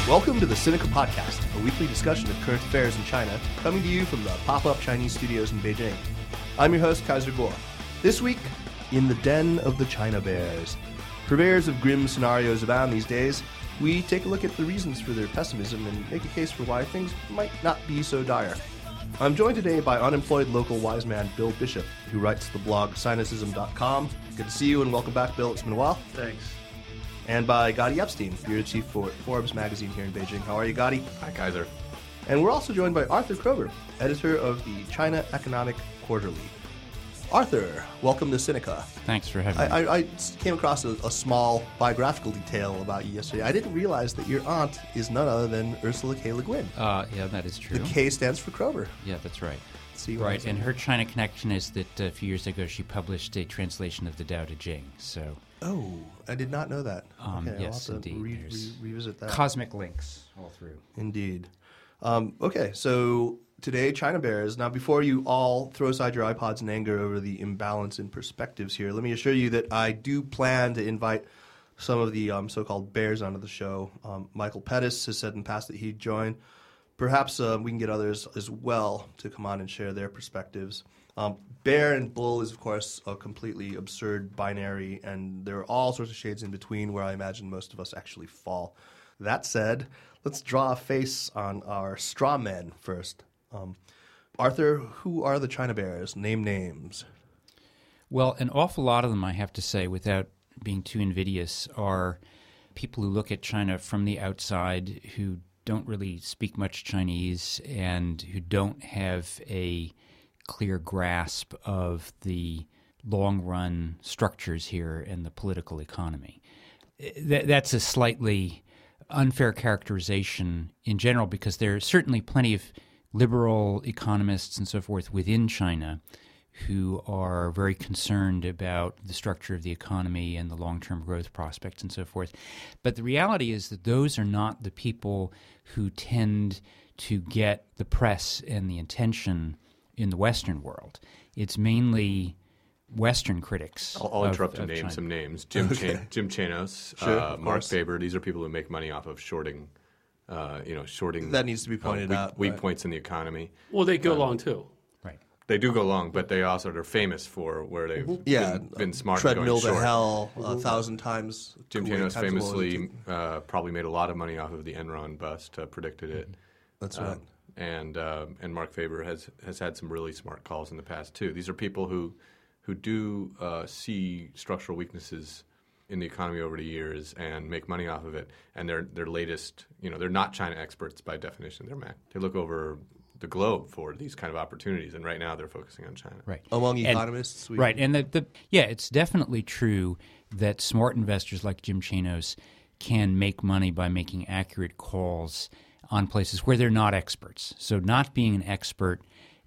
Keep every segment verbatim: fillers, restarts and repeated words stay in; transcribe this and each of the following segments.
Welcome to the Sinica Podcast, a weekly discussion of current affairs in China, coming to you from the pop-up Chinese studios in Beijing. I'm your host, Kaiser Kuo. This week, in the den of the China Bears. Purveyors of grim scenarios abound these days. We take a look at the reasons for their pessimism and make a case for why things might not be so dire. I'm joined today by unemployed local wise man Bill Bishop, who writes the blog Sinocism dot com. Good to see you and welcome back, Bill. It's been a while. Thanks. And by Gadi Epstein, bureau chief for Forbes magazine here in Beijing. How are you, Gadi? Hi, Kaiser. And we're also joined by Arthur Kroger, editor of the China Economic Quarterly. Arthur, welcome to Sinica. Thanks for having I, me. I, I came across a, a small biographical detail about you yesterday. I didn't realize that your aunt is none other than Ursula K. Le Guin. Uh, yeah, that is true. The K stands for Kroger. Yeah, that's right. See what I'm Right, saying? and her China connection is that uh, a few years ago she published a translation of the Tao Te Ching. So Oh, I did not know that. Um, okay, yes, I'll have to indeed. re- re- There's revisit that. cosmic links all through. Indeed. Um, okay, so today, China Bears. Now, before you all throw aside your iPods in anger over the imbalance in perspectives here, let me assure you that I do plan to invite some of the um, so-called bears onto the show. Um, Michael Pettis has said in the past that he'd join. Perhaps uh, we can get others as well to come on and share their perspectives. Um, bear and bull is, of course, a completely absurd binary, and there are all sorts of shades in between where I imagine most of us actually fall. That said, let's draw a face on our straw men first. Um, Arthur, who are the China Bears? Name names. Well, an awful lot of them, I have to say, without being too invidious, are people who look at China from the outside who don't really speak much Chinese and who don't have a clear grasp of the long-run structures here in the political economy. Th- that's a slightly unfair characterization in general because there are certainly plenty of liberal economists and so forth within China who are very concerned about the structure of the economy and the long-term growth prospects and so forth. But the reality is that those are not the people who tend to get the press and the attention in the Western world. It's mainly Western critics. I'll, I'll of, interrupt of to name China. some names. Jim Okay. Chan- Jim Chanos, Sure, uh, of Mark course. Faber. These are people who make money off of shorting, uh, you know, shorting. That needs to be uh, pointed weak, out, Weak right. points in the economy. Well, they go long too. Right. They do go long, but they also are famous for where they've Yeah, been, been smart. and treadmill going to short. hell a thousand times. Jim cooler Chanos times famously below uh, probably made a lot of money off of the Enron bust, uh, predicted it. the- That's Um, right. and uh, and Mark Faber has has had some really smart calls in the past too. These are people who who do uh, see structural weaknesses in the economy over the years and make money off of it. And their their latest, you know, they're not China experts by definition. They're Mac. They look over the globe for these kind of opportunities, and right now they're focusing on China. Right. Among And- economists, we, Right, and the, the yeah, it's definitely true that smart investors like Jim Chanos can make money by making accurate calls on places where they're not experts. So not being an expert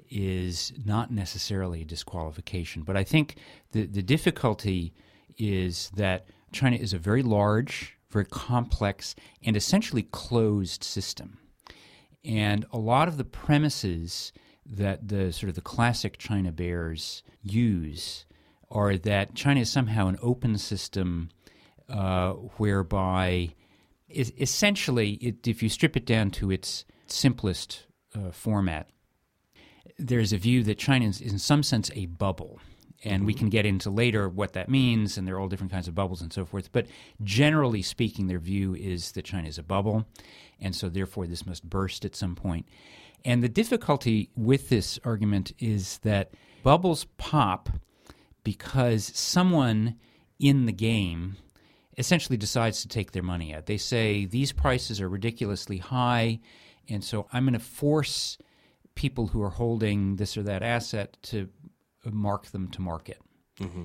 is not necessarily a disqualification. But I think the, the difficulty is that China is a very large, very complex, and essentially closed system. And a lot of the premises that the sort of the classic China Bears use are that China is somehow an open system uh, whereby is essentially, it, if you strip it down to its simplest uh, format, there's a view that China is in some sense a bubble. And we can get into later what that means, and there are all different kinds of bubbles and so forth. But generally speaking, their view is that China is a bubble, and so therefore this must burst at some point. And the difficulty with this argument is that bubbles pop because someone in the game essentially decides to take their money out. They say, these prices are ridiculously high, and so I'm going to force people who are holding this or that asset to mark them to market Mm-hmm.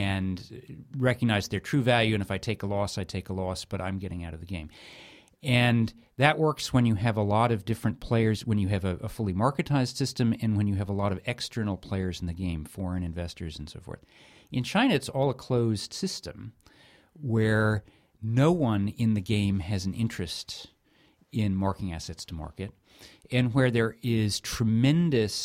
and recognize their true value. And if I take a loss, I take a loss, but I'm getting out of the game. And that works when you have a lot of different players, when you have a, a fully marketized system, and when you have a lot of external players in the game, foreign investors and so forth. In China, it's all a closed system where no one in the game has an interest in marking assets to market, and where there is tremendous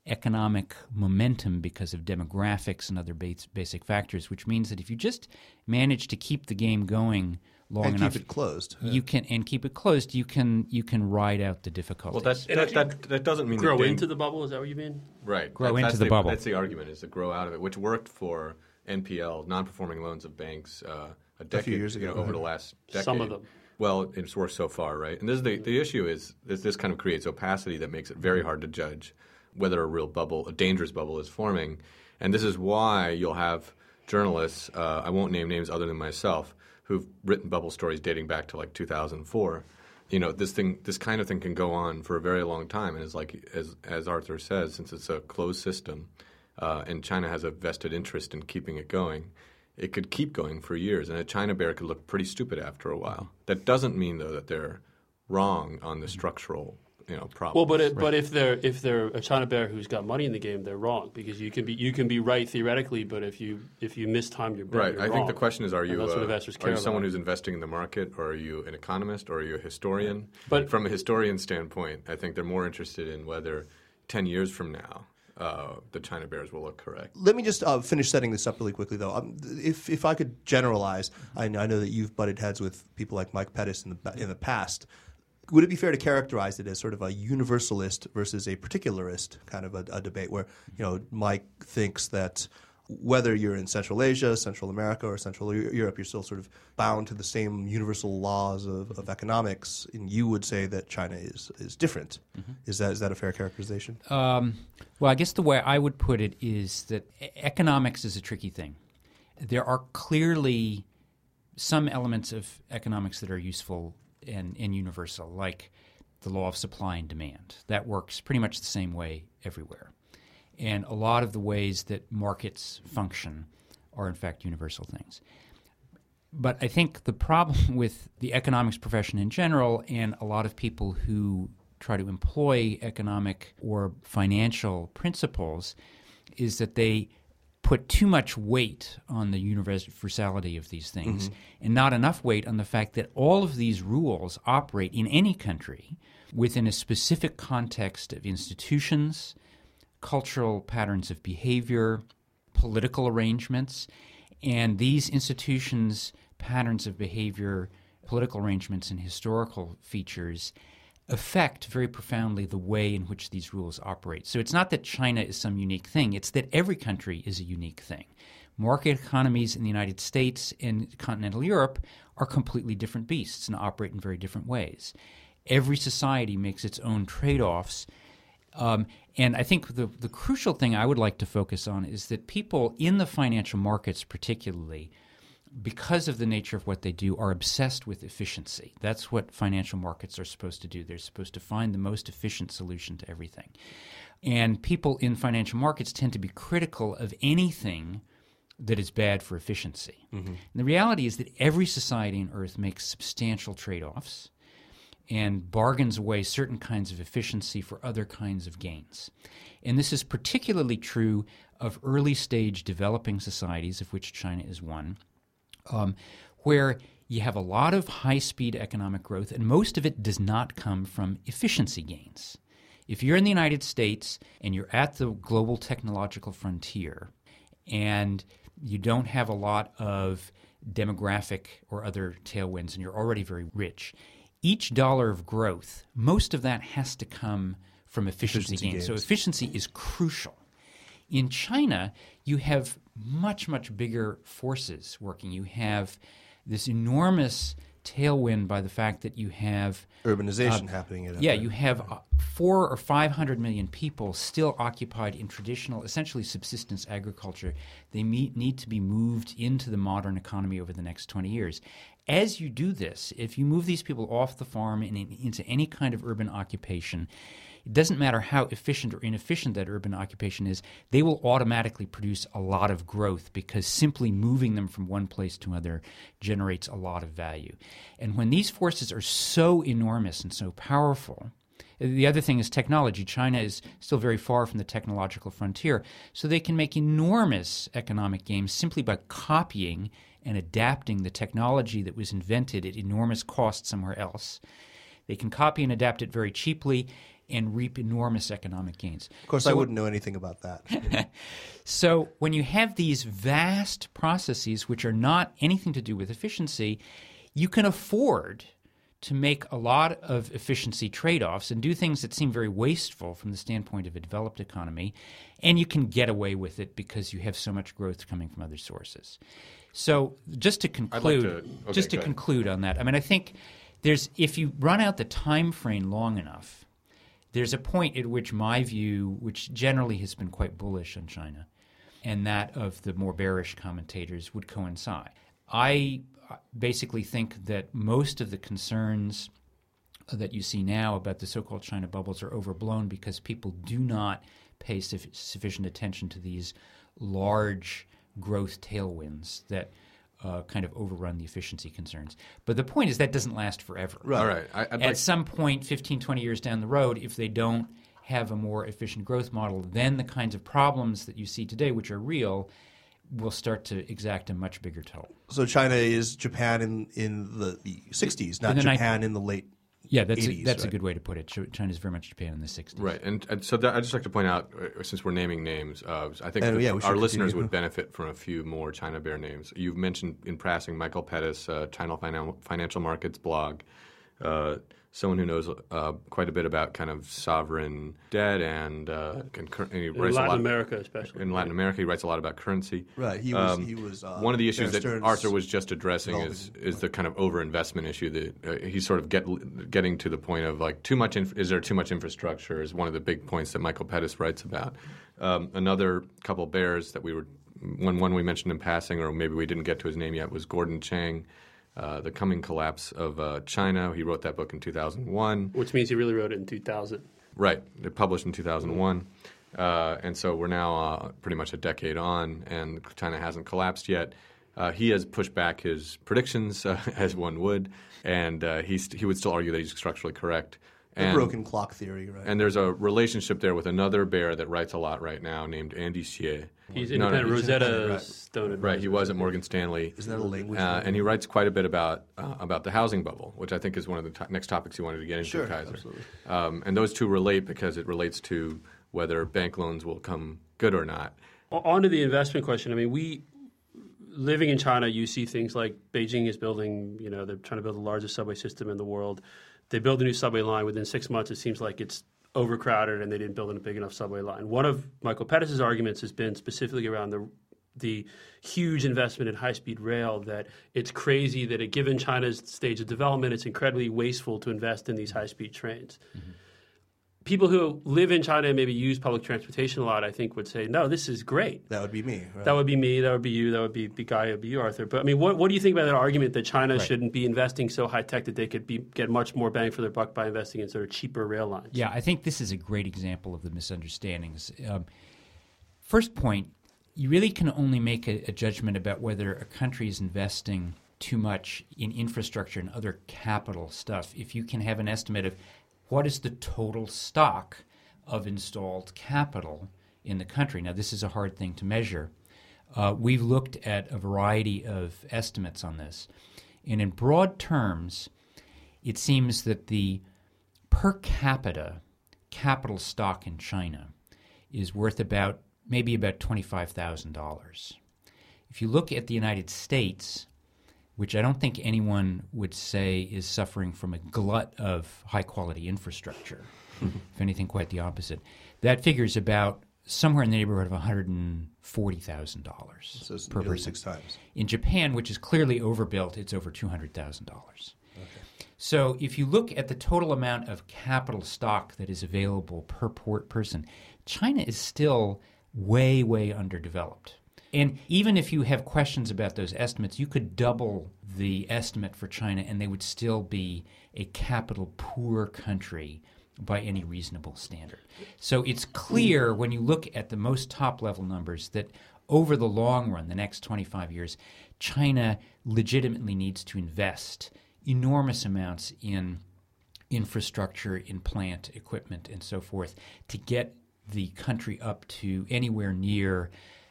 economic momentum because of demographics and other base, basic factors, which means that if you just manage to keep the game going long and enough, keep it closed, you can and keep it closed. You can you can ride out the difficulties. Well, that that, that, that doesn't mean grow that into the bubble. Is that what you mean? Right. Grow that, into that's the, the bubble. That's the argument, is to grow out of it, which worked for N P L, non-performing loans of banks, uh, a decade, a few years ago, you know, over the last decade. Some of them. Well, it's worked so far, right? And this is the the issue is this, this kind of creates opacity that makes it very hard to judge whether a real bubble, a dangerous bubble, is forming. And this is why you'll have journalists, uh, I won't name names other than myself, who've written bubble stories dating back to like two thousand four. You know, this thing, this kind of thing can go on for a very long time. And it's like, as as Arthur says, since it's a closed system uh, and China has a vested interest in keeping it going, it could keep going for years. And a China bear could look pretty stupid after a while. That doesn't mean, though, that they're wrong on the structural, you know, problem. Well, but it, but if they're if they're a China bear who's got money in the game, they're wrong, because you can be you can be right theoretically, but if you if you mistime your bet, right. you're I wrong. think the question is: Are you And that's what uh, investors are care you someone about. who's investing in the market, or are you an economist, or are you a historian? But- from a historian standpoint, I think they're more interested in whether ten years from now uh, the China bears will look correct. Let me just uh, finish setting this up really quickly, though. Um, if if I could generalize, I know, I know that you've butted heads with people like Mike Pettis in the in the past. Would it be fair to characterize it as sort of a universalist versus a particularist kind of a, a debate, where, you know, Mike thinks that whether you're in Central Asia, Central America, or Central Europe, you're still sort of bound to the same universal laws of, of economics, and you would say that China is is different. Mm-hmm. Is that is that a fair characterization? Um, well, I guess the way I would put it is that e- economics is a tricky thing. There are clearly some elements of economics that are useful and, and universal, like the law of supply and demand. That works pretty much the same way everywhere. And a lot of the ways that markets function are, in fact, universal things. But I think the problem with the economics profession in general, and a lot of people who try to employ economic or financial principles, is that they put too much weight on the universality of these things, mm-hmm. and not enough weight on the fact that all of these rules operate in any country within a specific context of institutions, cultural patterns of behavior, political arrangements, and these institutions, patterns of behavior, political arrangements, and historical features affect very profoundly the way in which these rules operate. So it's not that China is some unique thing, it's that every country is a unique thing. Market economies in the United States and continental Europe are completely different beasts and operate in very different ways. Every society makes its own trade-offs. Um, and I think the, the crucial thing I would like to focus on is that people in the financial markets particularly, because of the nature of what they do, are obsessed with efficiency. That's what financial markets are supposed to do. They're supposed to find the most efficient solution to everything. And people in financial markets tend to be critical of anything that is bad for efficiency. Mm-hmm. And the reality is that every society on Earth makes substantial trade-offs and bargains away certain kinds of efficiency for other kinds of gains. And this is particularly true of early-stage developing societies, of which China is one, um, where you have a lot of high-speed economic growth, and most of it does not come from efficiency gains. If you're in the United States and you're at the global technological frontier and you don't have a lot of demographic or other tailwinds and you're already very rich, each dollar of growth, most of that has to come from efficiency, efficiency gains. gains. So efficiency is crucial. In China, you have much, much bigger forces working. You have this enormous tailwind by the fact that you have urbanization uh, happening. At yeah, you have uh, four or five hundred million people still occupied in traditional, essentially subsistence agriculture. They meet, need to be moved into the modern economy over the next twenty years. As you do this, if you move these people off the farm and in, into any kind of urban occupation, it doesn't matter how efficient or inefficient that urban occupation is, they will automatically produce a lot of growth because simply moving them from one place to another generates a lot of value. And when these forces are so enormous and so powerful, the other thing is technology. China is still very far from the technological frontier, so they can make enormous economic gains simply by copying and adapting the technology that was invented at enormous cost somewhere else. They can copy and adapt it very cheaply, and reap enormous economic gains. Of course, so, I wouldn't know anything about that. So when you have these vast processes which are not anything to do with efficiency, you can afford to make a lot of efficiency trade-offs and do things that seem very wasteful from the standpoint of a developed economy, and you can get away with it because you have so much growth coming from other sources. So just to conclude, to, okay, just to conclude on that, I mean, I think there's if you run out the time frame long enough, there's a point at which my view, which generally has been quite bullish on China, and that of the more bearish commentators would coincide. I basically think that most of the concerns that you see now about the so-called China bubbles are overblown because people do not pay su- sufficient attention to these large growth tailwinds that uh, kind of overrun the efficiency concerns. But the point is that doesn't last forever. Right. All right. I, At like... some point, fifteen, twenty years down the road, if they don't have a more efficient growth model, then the kinds of problems that you see today, which are real, will start to exact a much bigger toll. So China is Japan in, in the, the sixties, not in the Japan ni- in the late Yeah, that's eighties, a, that's right? a good way to put it. China is very much Japan in the sixties. Right, and, and so that, I'd just like to point out, uh, since we're naming names, uh, I think And, that yeah, we should our listeners continue. would benefit from a few more China Bear names. You've mentioned in passing Michael Pettis, uh, China Finan- Financial Markets blog, uh, someone who knows uh, quite a bit about kind of sovereign debt and, uh, concur- and he In writes Latin a lot America, especially. in Latin America. He writes a lot about currency. Right. He was. Um, he was. Uh, One of the issues Bear that Stearns Arthur was just addressing is developing- is the kind of overinvestment issue that uh, he's sort of get, getting to the point of like too much. Inf- is there too much infrastructure? Is one of the big points that Michael Pettis writes about. Um, another couple bears that we were one one we mentioned in passing, or maybe we didn't get to his name yet, was Gordon Chang. Uh, the Coming Collapse of uh, China. He wrote that book in two thousand one. Which means he really wrote it in two thousand. Right. It published in two thousand one. Uh, and so we're now uh, pretty much a decade on, and China hasn't collapsed yet. Uh, he has pushed back his predictions, uh, as one would, and uh, he's, he would still argue that he's structurally correct. The And, broken clock theory, right? and there's a relationship there with another bear that writes a lot right now named Andy Xie. He's No, no, independent. he's Rosetta independent, right. Stone Right, he was at Morgan Stanley. Isn't that a language? Uh, thing? and he writes quite a bit about uh, about the housing bubble, which I think is one of the to- next topics you wanted to get into, Sure, Kaiser. absolutely. Um, and those two relate because it relates to whether bank loans will come good or not. On to the investment question. I mean, we living in China, you see things like Beijing is building. You know, they're trying to build the largest subway system in the world. They build a new subway line. Within six months, it seems like it's overcrowded, and they didn't build a big enough subway line. One of Michael Pettis' arguments has been specifically around the the huge investment in high-speed rail, that it's crazy that, at given China's stage of development, it's incredibly wasteful to invest in these high-speed trains. Mm-hmm. People who live in China and maybe use public transportation a lot, I think, would say, no, this is great. That would be me. Right? That would be me. That would be you. That would be the guy. That would be you, Arthur. But I mean, what, what do you think about that argument that China Right. shouldn't be investing so high tech that they could be, get much more bang for their buck by investing in sort of cheaper rail lines? Yeah, I think this is a great example of the misunderstandings. Um, first point, you really can only make a, a judgment about whether a country is investing too much in infrastructure and other capital stuff if you can have an estimate of what is the total stock of installed capital in the country. Now, this is a hard thing to measure. Uh, we've looked at a variety of estimates on this. And in broad terms, it seems that the per capita capital stock in China is worth about maybe about twenty-five thousand dollars. If you look at the United States, which I don't think anyone would say is suffering from a glut of high-quality infrastructure, if anything, quite the opposite, that figures about somewhere in the neighborhood of one hundred forty thousand dollars So it's per nearly person. six times. In Japan, which is clearly overbuilt, it's over two hundred thousand dollars. Okay. So if you look at the total amount of capital stock that is available per port person, China is still way, way underdeveloped. And even if you have questions about those estimates, you could double the estimate for China and they would still be a capital poor country by any reasonable standard. So it's clear when you look at the most top-level numbers that over the long run, the next twenty-five years, China legitimately needs to invest enormous amounts in infrastructure, in plant, equipment, and so forth to get the country up to anywhere near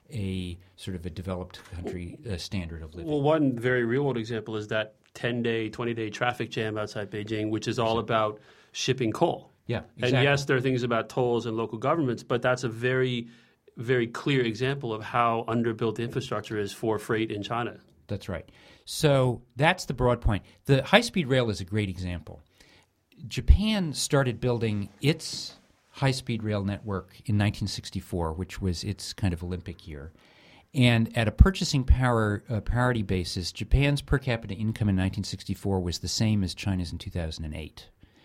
a sort of a developed country uh, standard of living. Well, one very real-world example is that ten-day, twenty-day traffic jam outside Beijing, which is all about shipping coal. Yeah, exactly. And yes, there are things about tolls and local governments, but that's a very, very clear example of how underbuilt the infrastructure is for freight in China. That's right. So that's the broad point. The high-speed rail is a great example. Japan started building its high-speed rail network in nineteen sixty-four, which was its kind of Olympic year. And at a purchasing power uh, parity basis, Japan's per capita income in nineteen sixty-four was the same as China's in two thousand eight.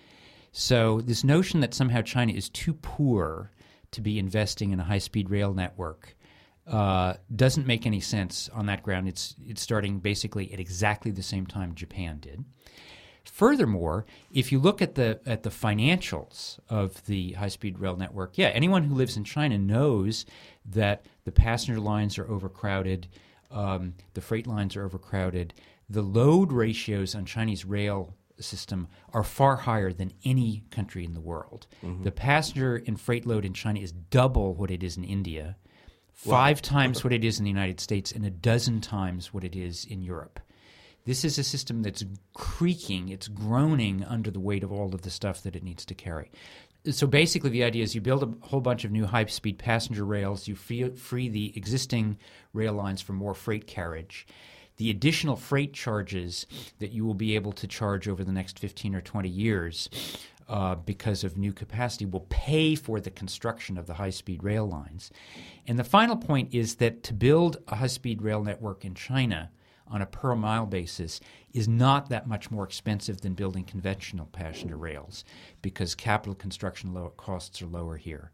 So this notion that somehow China is too poor to be investing in a high-speed rail network uh, doesn't make any sense on that ground. It's it's starting basically at exactly the same time Japan did. Furthermore, if you look at the at the financials of the high-speed rail network, yeah, anyone who lives in China knows that the passenger lines are overcrowded, um, the freight lines are overcrowded. The load ratios on Chinese rail system are far higher than any country in the world. Mm-hmm. The passenger and freight load in China is double what it is in India, five wow. times what it is in the United States, and a dozen times what it is in Europe. This is a system that's creaking, it's groaning under the weight of all of the stuff that it needs to carry. So basically the idea is you build a whole bunch of new high-speed passenger rails, you free, free the existing rail lines for more freight carriage. The additional freight charges that you will be able to charge over the next fifteen or twenty years uh, because of new capacity will pay for the construction of the high-speed rail lines. And the final point is that to build a high-speed rail network in China on a per-mile basis is not that much more expensive than building conventional passenger rails because capital construction low- costs are lower here.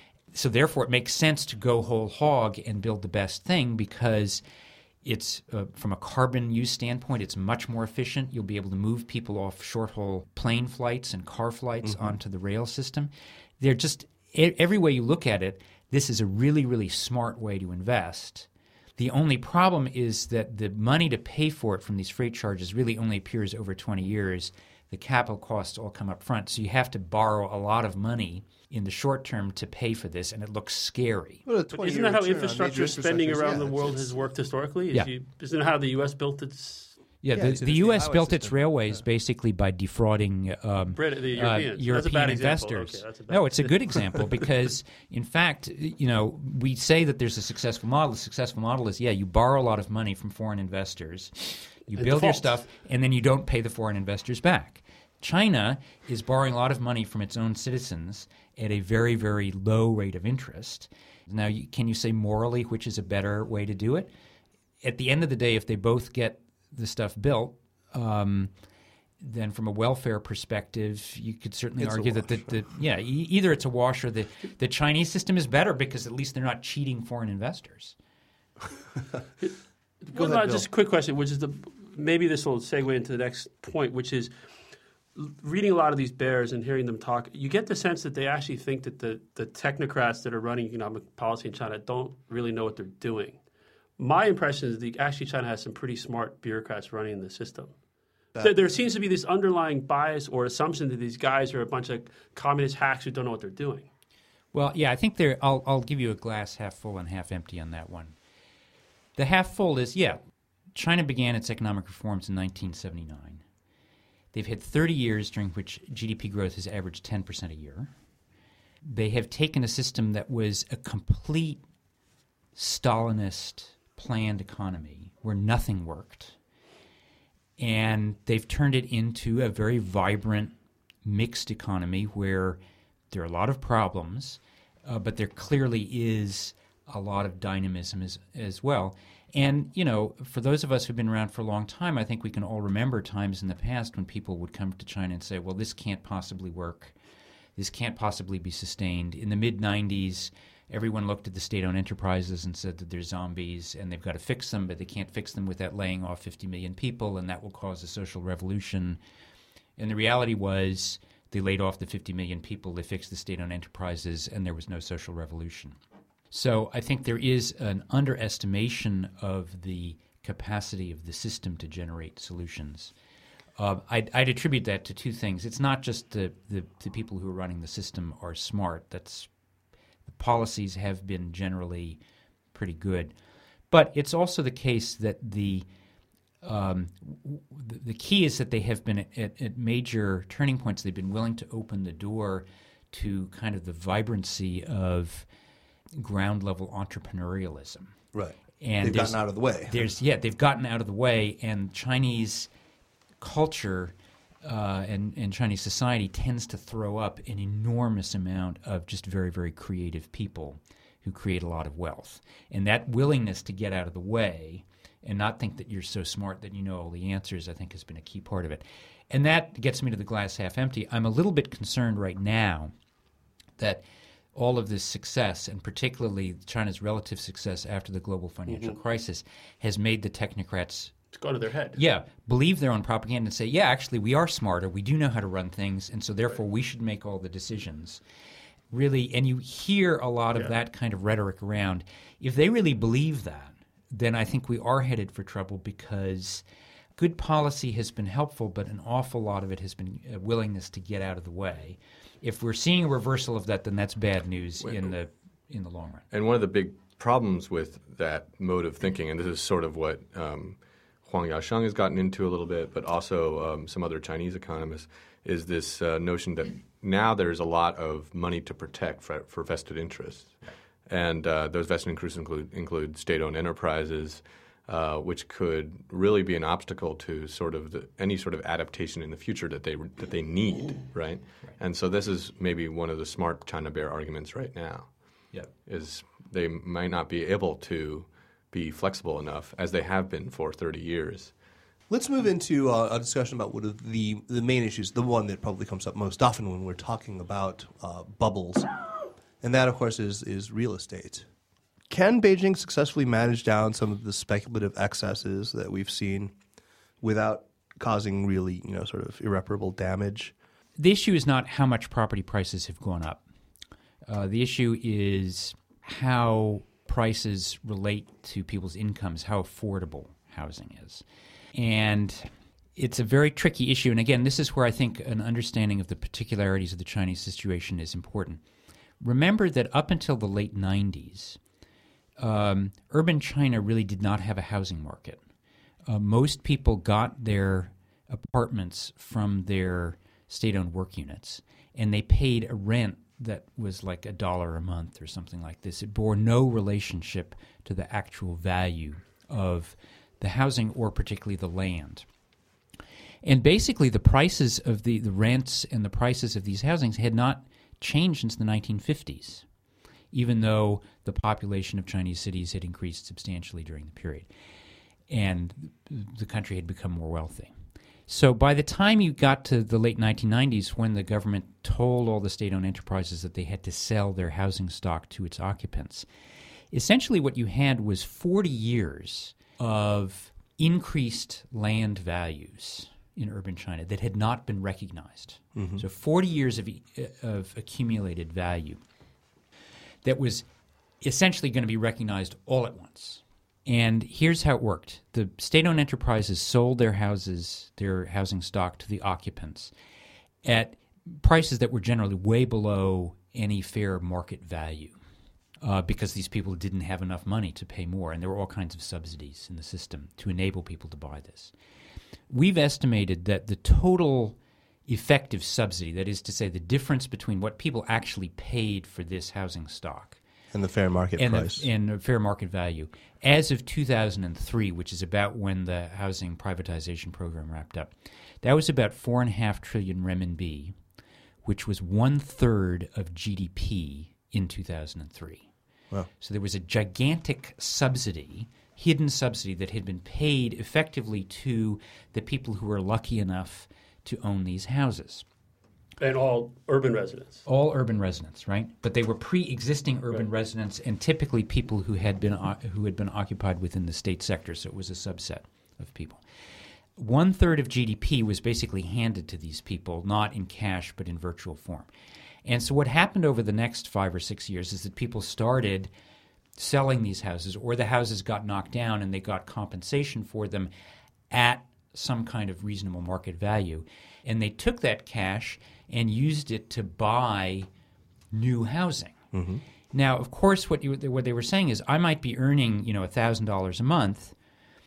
So therefore it makes sense to go whole hog and build the best thing because it's, uh, from a carbon use standpoint, it's much more efficient. You'll be able to move people off short-haul plane flights and car flights mm-hmm. onto the rail system. They're just, every way you look at it, this is a really, really smart way to invest. The only problem is that the money to pay for it from these freight charges really only appears over twenty years. The capital costs all come up front, so you have to borrow a lot of money in the short term to pay for this, and it looks scary. Well, but isn't that how infrastructure spending around yeah, the world has worked historically? Is yeah. you, isn't that how the U S built its... Yeah, yeah, the, the U S built its railways yeah. basically by defrauding um, Brit- the Europeans. Uh, European investors. Okay, no, it's a good example because, in fact, you know, we say that there's a successful model. The successful model is, yeah, you borrow a lot of money from foreign investors, you and build default. your stuff, and then you don't pay the foreign investors back. China is borrowing a lot of money from its own citizens at a very, very low rate of interest. Now, you, can you say morally which is a better way to do it? At the end of the day, if they both get the stuff built, um, then from a welfare perspective, you could certainly it's argue that the, the yeah e- either it's a wash or the the Chinese system is better because at least they're not cheating foreign investors. Go ahead, about just a quick question, which is the maybe this will segue into the next point, which is reading a lot of these bears and hearing them talk. You get the sense that they actually think that the the technocrats that are running economic policy in China don't really know what they're doing. My impression is that actually China has some pretty smart bureaucrats running the system. There, there seems to be this underlying bias or assumption that these guys are a bunch of communist hacks who don't know what they're doing. Well, yeah, I think there. I'll, I'll give you a glass half full and half empty on that one. The half full is, yeah, China began its economic reforms in nineteen seventy-nine. They've had thirty years during which G D P growth has averaged ten percent a year. They have taken a system that was a complete Stalinist planned economy where nothing worked, and they've turned it into a very vibrant, mixed economy where there are a lot of problems, uh, but there clearly is a lot of dynamism as, as well. And, you know, for those of us who've been around for a long time, I think we can all remember times in the past when people would come to China and say, well, this can't possibly work. This can't possibly be sustained. In the mid nineties, everyone looked at the state-owned enterprises and said that they're zombies and they've got to fix them, but they can't fix them without laying off fifty million people, and that will cause a social revolution. And the reality was they laid off the fifty million people, they fixed the state-owned enterprises, and there was no social revolution. So I think there is an underestimation of the capacity of the system to generate solutions. Uh, I'd, I'd attribute that to two things. It's not just the, the, the people who are running the system are smart. That's the policies have been generally pretty good. But it's also the case that the um, the, the key is that they have been at, at, at major turning points. They've been willing to open the door to kind of the vibrancy of ground level entrepreneurialism. Right. And they've gotten out of the way. There's yeah, they've gotten out of the way, and Chinese culture uh, and, and Chinese society tends to throw up an enormous amount of just very, very creative people who create a lot of wealth. And that willingness to get out of the way and not think that you're so smart that you know all the answers, I think, has been a key part of it. And that gets me to the glass half empty. I'm a little bit concerned right now that all of this success, and particularly China's relative success after the global financial mm-hmm. crisis, has made the technocrats it's gone to their head. Yeah, believe their own propaganda and say, yeah, actually, we are smarter. We do know how to run things, and so therefore we should make all the decisions. Really, and you hear a lot of yeah. that kind of rhetoric around. If they really believe that, then I think we are headed for trouble, because good policy has been helpful, but an awful lot of it has been a willingness to get out of the way. If we're seeing a reversal of that, then that's bad news in the in the long run. And one of the big problems with that mode of thinking, and this is sort of what um, Huang Yaosheng has gotten into a little bit, but also um, some other Chinese economists, is this uh, notion that now there's a lot of money to protect for, for vested interests. And uh, those vested interests include, include state-owned enterprises, uh, which could really be an obstacle to sort of the, any sort of adaptation in the future that they that they need, right? right? And so this is maybe one of the smart China Bear arguments right now, yeah. is they might not be able to be flexible enough, as they have been for thirty years. Let's move into uh, a discussion about what are the, the main issues, the one that probably comes up most often when we're talking about uh, bubbles. And that, of course, is, is real estate. Can Beijing successfully manage down some of the speculative excesses that we've seen without causing really, you know, sort of irreparable damage? The issue is not how much property prices have gone up. Uh, the issue is how prices relate to people's incomes, how affordable housing is. And it's a very tricky issue. And again, this is where I think an understanding of the particularities of the Chinese situation is important. Remember that up until the late nineties, um, urban China really did not have a housing market. Uh, most people got their apartments from their state-owned work units, and they paid a rent that was like a dollar a month or something like this. It bore no relationship to the actual value of the housing or particularly the land. And basically the prices of the, the rents and the prices of these housings had not changed since the nineteen fifties, even though the population of Chinese cities had increased substantially during the period, and the country had become more wealthy. So by the time you got to the late nineteen nineties, when the government told all the state-owned enterprises that they had to sell their housing stock to its occupants, essentially what you had was forty years of increased land values in urban China that had not been recognized. Mm-hmm. So forty years of, of accumulated value that was essentially going to be recognized all at once. And here's how it worked. The state-owned enterprises sold their houses, their housing stock to the occupants at prices that were generally way below any fair market value uh, because these people didn't have enough money to pay more, and there were all kinds of subsidies in the system to enable people to buy this. We've estimated that the total effective subsidy, that is to say the difference between what people actually paid for this housing stock and the fair market and price. The, and the fair market value. As of two thousand three, which is about when the housing privatization program wrapped up, that was about four and a half trillion renminbi, which was one third of G D P in two thousand three. Wow. So there was a gigantic subsidy, hidden subsidy that had been paid effectively to the people who were lucky enough to own these houses. And all urban residents. All urban residents, right? But they were pre-existing urban right. residents, and typically people who had been uh, who had been occupied within the state sector. So it was a subset of people. One third of G D P was basically handed to these people, not in cash but in virtual form. And so what happened over the next five or six years is that people started selling these houses, or the houses got knocked down and they got compensation for them at some kind of reasonable market value, and they took that cash and used it to buy new housing. Mm-hmm. Now, of course, what you what they were saying is, I might be earning, you know, a thousand dollars a month,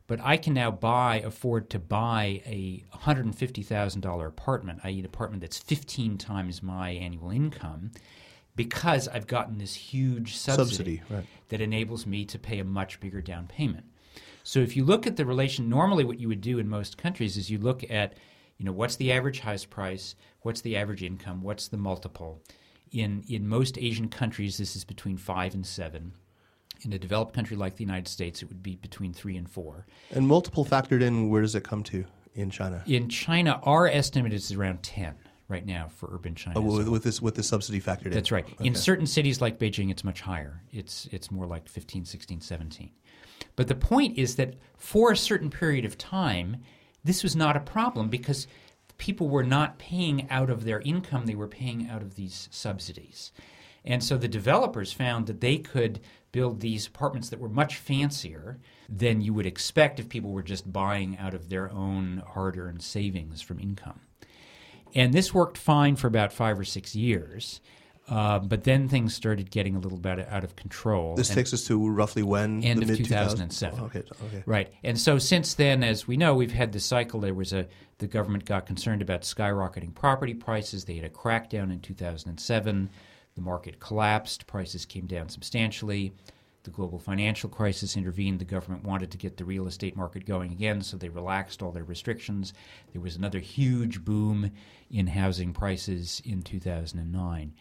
But I can now buy, afford to buy a one hundred fifty thousand dollars apartment, that is an apartment that's fifteen times my annual income, because I've gotten this huge subsidy, Subsidy, right. that enables me to pay a much bigger down payment. So if you look at the relation, normally what you would do in most countries is you look at, you know, what's the average house price, what's the average income, what's the multiple. In in most Asian countries, this is between five and seven. In a developed country like the United States, it would be between three and four. And multiple factored in, where does it come to in China? In China, our estimate is around ten right now for urban China. Oh, with, So- with this with the subsidy factored in. That's right. Okay. In certain cities like Beijing, it's much higher. It's it's more like fifteen, sixteen, seventeen. But the point is that for a certain period of time, this was not a problem because people were not paying out of their income. They were paying out of these subsidies. And so the developers found that they could build these apartments that were much fancier than you would expect if people were just buying out of their own hard-earned savings from income. And this worked fine for about five or six years. Uh, but then things started getting a little bit out of control. This and takes us to roughly when? end the of mid two thousand seven. Oh, okay, okay. Right. And so since then, as we know, we've had this cycle. There was a the government got concerned about skyrocketing property prices. They had a crackdown in two thousand seven. The market collapsed. Prices came down substantially. The global financial crisis intervened. The government wanted to get the real estate market going again, so they relaxed all their restrictions. There was another huge boom in housing prices in two thousand nine.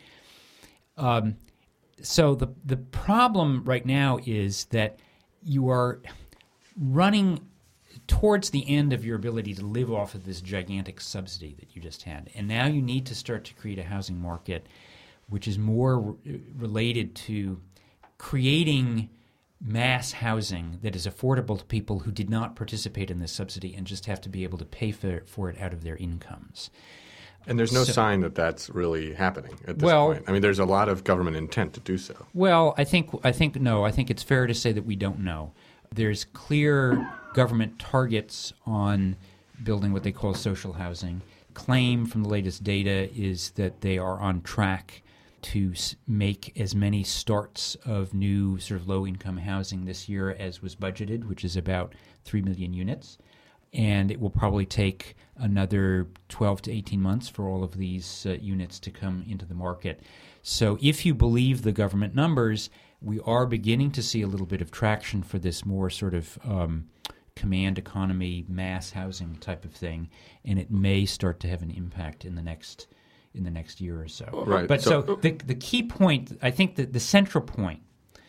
Um, so the the problem right now is that you are running towards the end of your ability to live off of this gigantic subsidy that you just had. And now you need to start to create a housing market which is more re- related to creating mass housing that is affordable to people who did not participate in this subsidy and just have to be able to pay for, for it out of their incomes. And there's no So- sign that that's really happening at this Well- point. I mean, there's a lot of government intent to do so. Well, I think I think no. I think it's fair to say that we don't know. There's clear government targets on building what they call social housing. Claim from the latest data is that they are on track to s- make as many starts of new sort of low-income housing this year as was budgeted, which is about three million units. And it will probably take another twelve to eighteen months for all of these uh, units to come into the market. So if you believe the government numbers, we are beginning to see a little bit of traction for this more sort of um, command economy, mass housing type of thing, and it may start to have an impact in the next in the next year or so. Right. But so, So- the the key point, I think that the central point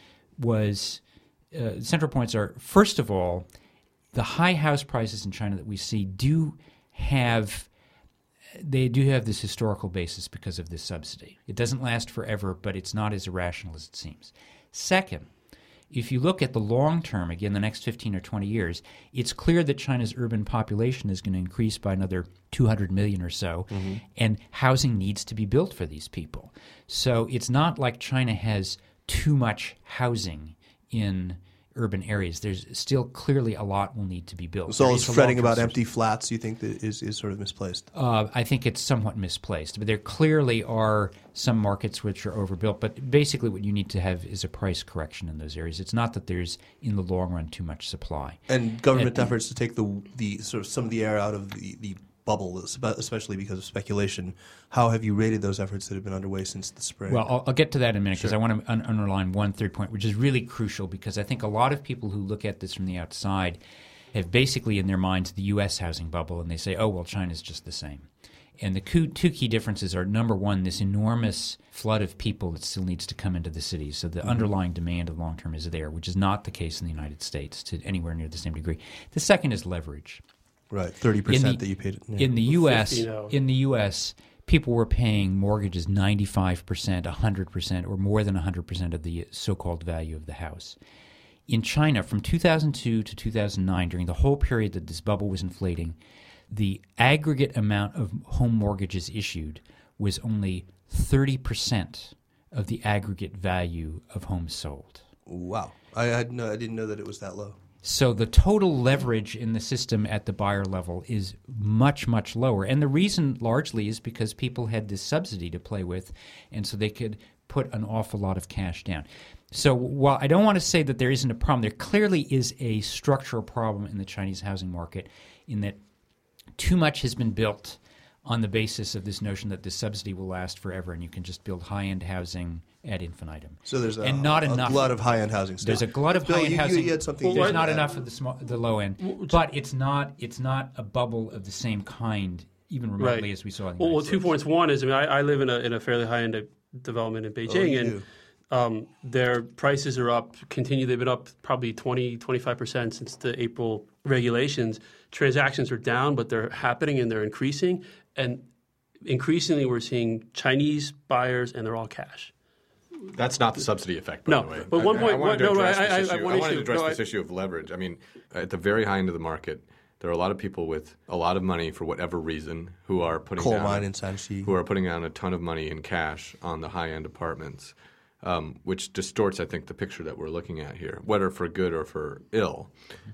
was uh, central points are, first of all, the high house prices in China that we see do have they do have this historical basis because of this subsidy. It doesn't last forever, but it's not as irrational as it seems. Second, if you look at the long term, again, the next fifteen or twenty years, it's clear that China's urban population is going to increase by another two hundred million or so, mm-hmm. and housing needs to be built for these people. So it's not like China has too much housing in urban areas. There's still clearly a lot will need to be built. So all There this is a fretting long-term about source. empty flats, you think that is, is sort of misplaced? Uh, I think it's somewhat misplaced, but there clearly are some markets which are overbuilt. But basically what you need to have is a price correction in those areas. It's not that there's, in the long run, too much supply. And government And- efforts to take the the sort of some of the air out of the, the bubble, especially because of speculation. How have you rated those efforts that have been underway since the spring? Well, I'll, I'll get to that in a minute because I want to un- underline one third point, which is really crucial because I think a lot of people who look at this from the outside have basically in their minds the U S housing bubble, and they say, oh, well, China's just the same. And the two, two key differences are, number one, this enormous flood of people that still needs to come into the cities. So the mm-hmm. underlying demand of the long term is there, which is not the case in the United States to anywhere near the same degree. The second is leverage. right, thirty percent that you paid. Yeah. In the U S, fifty now. in the U S, people were paying mortgages ninety-five percent, one hundred percent, or more than one hundred percent of the so-called value of the house. In China, from two thousand two to two thousand nine, during the whole period that this bubble was inflating, the aggregate amount of home mortgages issued was only thirty percent of the aggregate value of homes sold. Wow, I had no, I didn't know that it was that low. So the total leverage in the system at the buyer level is much, much lower. And the reason largely is because people had this subsidy to play with, and so they could put an awful lot of cash down. So while I don't want to say that there isn't a problem, there clearly is a structural problem in the Chinese housing market in that too much has been built on the basis of this notion that the subsidy will last forever and you can just build high-end housing ad infinitum. So there's a, and not a enough, glut of high-end housing stuff. There's a glut of Bill, high-end you, housing. You had something there's to not add. enough of the small, the low end, but it's not it's not a bubble of the same kind, even remotely, Right. as we saw in the Well, well United two States. points. One is, I mean, I, I live in a in a fairly high-end development in Beijing, Oh, you and do. um, their prices are up, continue. They've been up probably twenty, twenty-five percent since the April regulations. Transactions are down, but they're happening and they're increasing. And increasingly, we're seeing Chinese buyers, and they're all cash. That's not the subsidy effect, by No, the way. but one I, point- I wanted to no, no, address I- I- this I- issue. one I wanted issue- to address no, I- this issue of leverage. I mean, at the very high end of the market, there are a lot of people with a lot of money for whatever reason who are putting Coal down, mine in Sanxi. who are putting down a ton of money in cash on the high end apartments, um, which distorts, I think, the picture that we're looking at here, whether for good or for ill.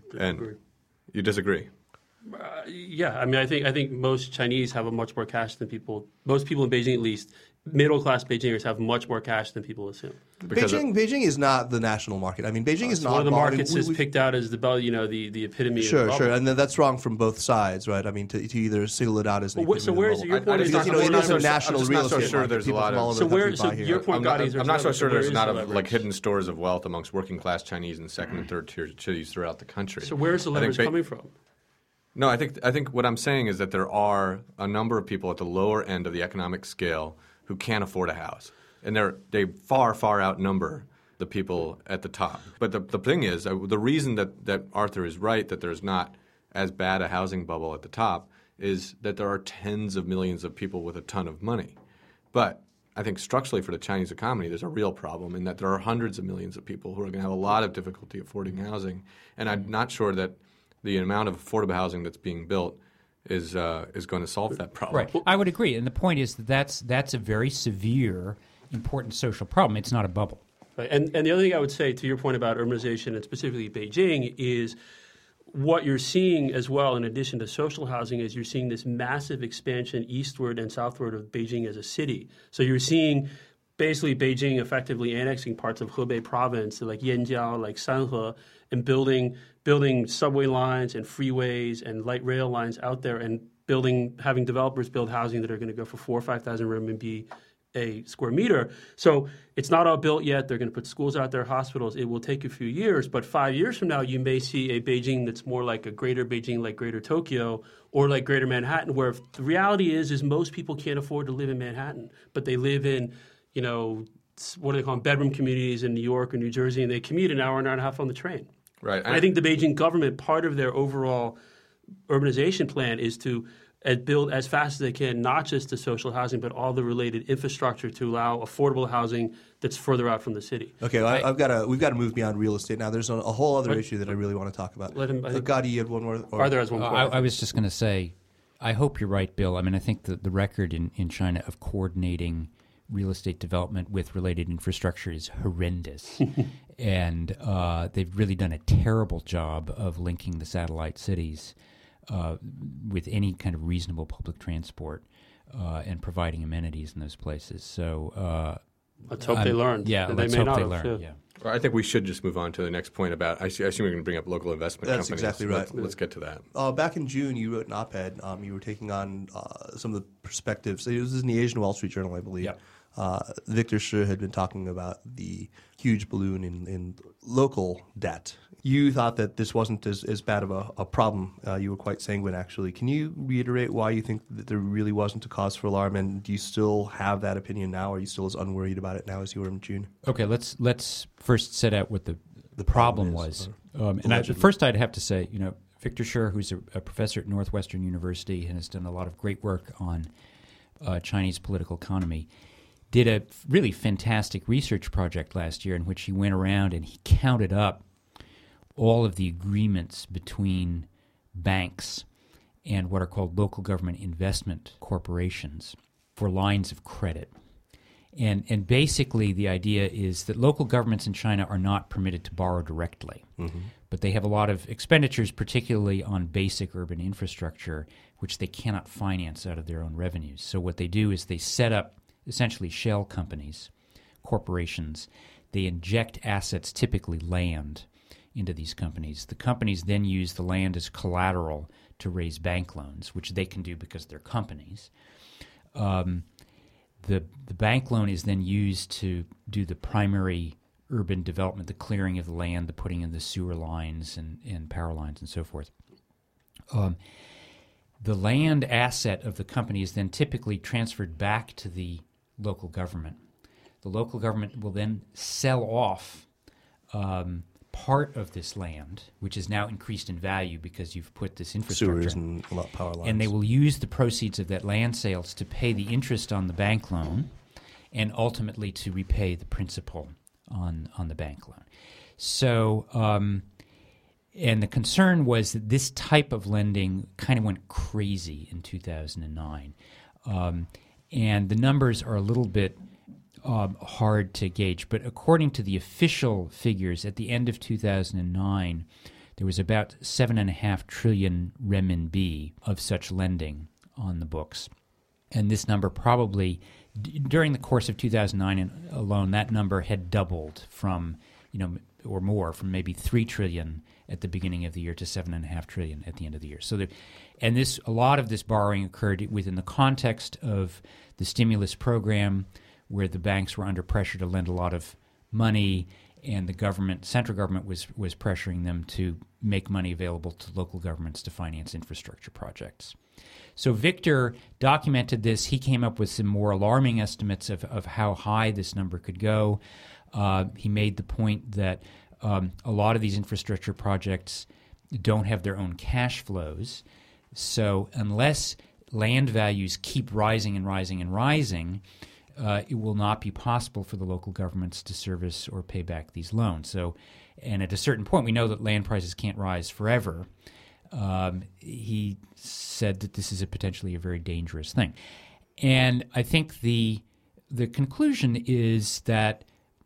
And you disagree? Uh, yeah, I mean, I think I think most Chinese have a much more cash than people. Most people in Beijing, at least, middle class Beijingers have much more cash than people assume. Because Beijing, Beijing is not the national market. I mean, Beijing is It's not one of the I mean, markets we- is we- picked out as the bell, you know, the the epitome. Sure, of the sure, bubble. and then that's wrong from both sides, right? I mean, to, to either single it out as the Well, wh- so epitome of the where's bubble. your point? I- I is just- Because, you know, I'm it not is so a sure- national I'm just real not so estate sure market. there's a People lot from of- all over So the where- country so buy here. your point, I'm not, Gotti, is I'm not so there's sure another- there's where not is a, the like leverage? hidden stores of wealth amongst working class Chinese and second and third tier cities throughout the country. So where's the I think leverage Be- coming from? No, I think I think what I'm saying is that there are a number of people at the lower end of the economic scale who can't afford a house, and they're they far far outnumber the people at the top. But the the thing is, uh, the reason that that Arthur is right that there's not as bad a housing bubble at the top is that there are tens of millions of people with a ton of money. But I think structurally for the Chinese economy, there's a real problem in that there are hundreds of millions of people who are going to have a lot of difficulty affording housing, and I'm not sure that the amount of affordable housing that's being built is uh, is going to solve that problem. Right. I would agree. And the point is that that's, that's a very severe, important social problem. It's not a bubble. Right. And and the other thing I would say to your point about urbanization and specifically Beijing is what you're seeing as well, in addition to social housing, is you're seeing this massive expansion eastward and southward of Beijing as a city. So you're seeing basically Beijing effectively annexing parts of Hebei province, like Yanjiao, like Sanhe, and building building subway lines and freeways and light rail lines out there, and building having developers build housing that are going to go for four or five thousand renminbi a square meter. So it's not all built yet. They're going to put schools out there, hospitals. It will take a few years, but five years from now, you may see a Beijing that's more like a greater Beijing, like greater Tokyo, or like greater Manhattan, where the reality is, is most people can't afford to live in Manhattan, but they live in, you know, what do they call them, bedroom communities in New York or New Jersey, and they commute an hour, an hour and a half on the train. Right. And I think the Beijing government, part of their overall urbanization plan is to uh, build as fast as they can, not just the social housing, but all the related infrastructure to allow affordable housing that's further out from the city. Okay, well, I, I've got to. We've got to move beyond real estate now. There's a, a whole other What? issue that I really want to talk about. Let him- I Uh, think- Gotti, you had one more. Or, Arthur has one Uh, point. I, I was just going to say, I hope you're right, Bill. I mean, I think the, the record in, in China of coordinating real estate development with related infrastructure is horrendous. and uh, they've really done a terrible job of linking the satellite cities uh, with any kind of reasonable public transport uh, and providing amenities in those places. So uh, Let's hope I'm- they learned. Yeah, And let's they may hope not they have, learn. yeah. Yeah. Well, I think we should just move on to the next point about. I, see, I assume we're going to bring up local investment That's companies. exactly right. Let's, let's get to that. Uh, back in June, you wrote an op-ed. Um, you were taking on uh, some of the perspectives. It was in the Asian Wall Street Journal, I believe. Yep. Uh, Victor Shi had been talking about the huge balloon in, in local debt. You thought that this wasn't as, as bad of a, a problem. Uh, you were quite sanguine, actually. Can you reiterate why you think that there really wasn't a cause for alarm? And do you still have that opinion now? Are you still as unworried about it now as you were in June? Okay, let's let's first set out what the The problem, problem was. is, Um, and I, allegedly. first, I'd have to say, you know, Victor Shi, who's a, a professor at Northwestern University and has done a lot of great work on uh, Chinese political economy, did a really fantastic research project last year in which he went around and he counted up all of the agreements between banks and what are called local government investment corporations for lines of credit. And and basically the idea is that local governments in China are not permitted to borrow directly, mm-hmm. but they have a lot of expenditures, particularly on basic urban infrastructure, which they cannot finance out of their own revenues. So what they do is they set up essentially shell companies, corporations, they inject assets, typically land, into these companies. The companies then use the land as collateral to raise bank loans, which they can do because they're companies. Um, the the bank loan is then used to do the primary urban development, the clearing of the land, the putting in the sewer lines and, and power lines and so forth. Um, the land asset of the company is then typically transferred back to the local government. The local government will then sell off um, part of this land, which is now increased in value because you've put this infrastructure. Sewers and power lines. And they will use the proceeds of that land sales to pay the interest on the bank loan and ultimately to repay the principal on, on the bank loan. So, um, and the concern was that this type of lending kind of went crazy in two thousand nine. Um, and the numbers are a little bit um, hard to gauge, but according to the official figures, at the end of two thousand nine, there was about seven and a half trillion renminbi of such lending on the books. And this number probably, d- during the course of two thousand nine alone, that number had doubled from, you know, or more, from maybe three trillion at the beginning of the year to seven and a half trillion at the end of the year. So, there, and this, a lot of this borrowing occurred within the context of the stimulus program, where the banks were under pressure to lend a lot of money, and the government, central government, was was pressuring them to make money available to local governments to finance infrastructure projects. So Victor documented this. He came up with some more alarming estimates of, of how high this number could go. Uh, he made the point that um, a lot of these infrastructure projects don't have their own cash flows. So unless land values keep rising and rising and rising, uh, it will not be possible for the local governments to service or pay back these loans. So, and at a certain point, we know that land prices can't rise forever. Um, he said that this is a potentially a very dangerous thing. And I think the the conclusion is that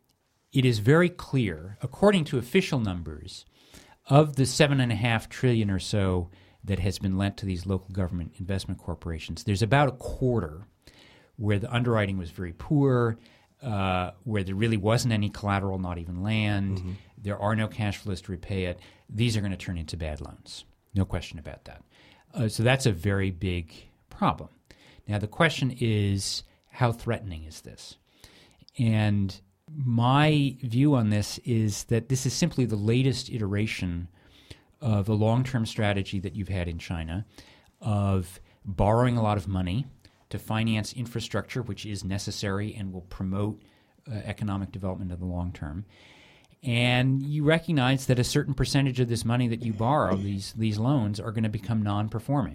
it is very clear, according to official numbers, of the seven and a half trillion or so that has been lent to these local government investment corporations, there's about a quarter where the underwriting was very poor, uh, where there really wasn't any collateral, not even land. Mm-hmm. There are no cash flows to repay it. These are going to turn into bad loans. No question about that. Uh, so that's a very big problem. Now, the question is, how threatening is this? And my view on this is that this is simply the latest iteration of a long-term strategy that you've had in China of borrowing a lot of money to finance infrastructure, which is necessary and will promote uh, economic development in the long term. And you recognize that a certain percentage of this money that you borrow, these these loans, are going to become non-performing.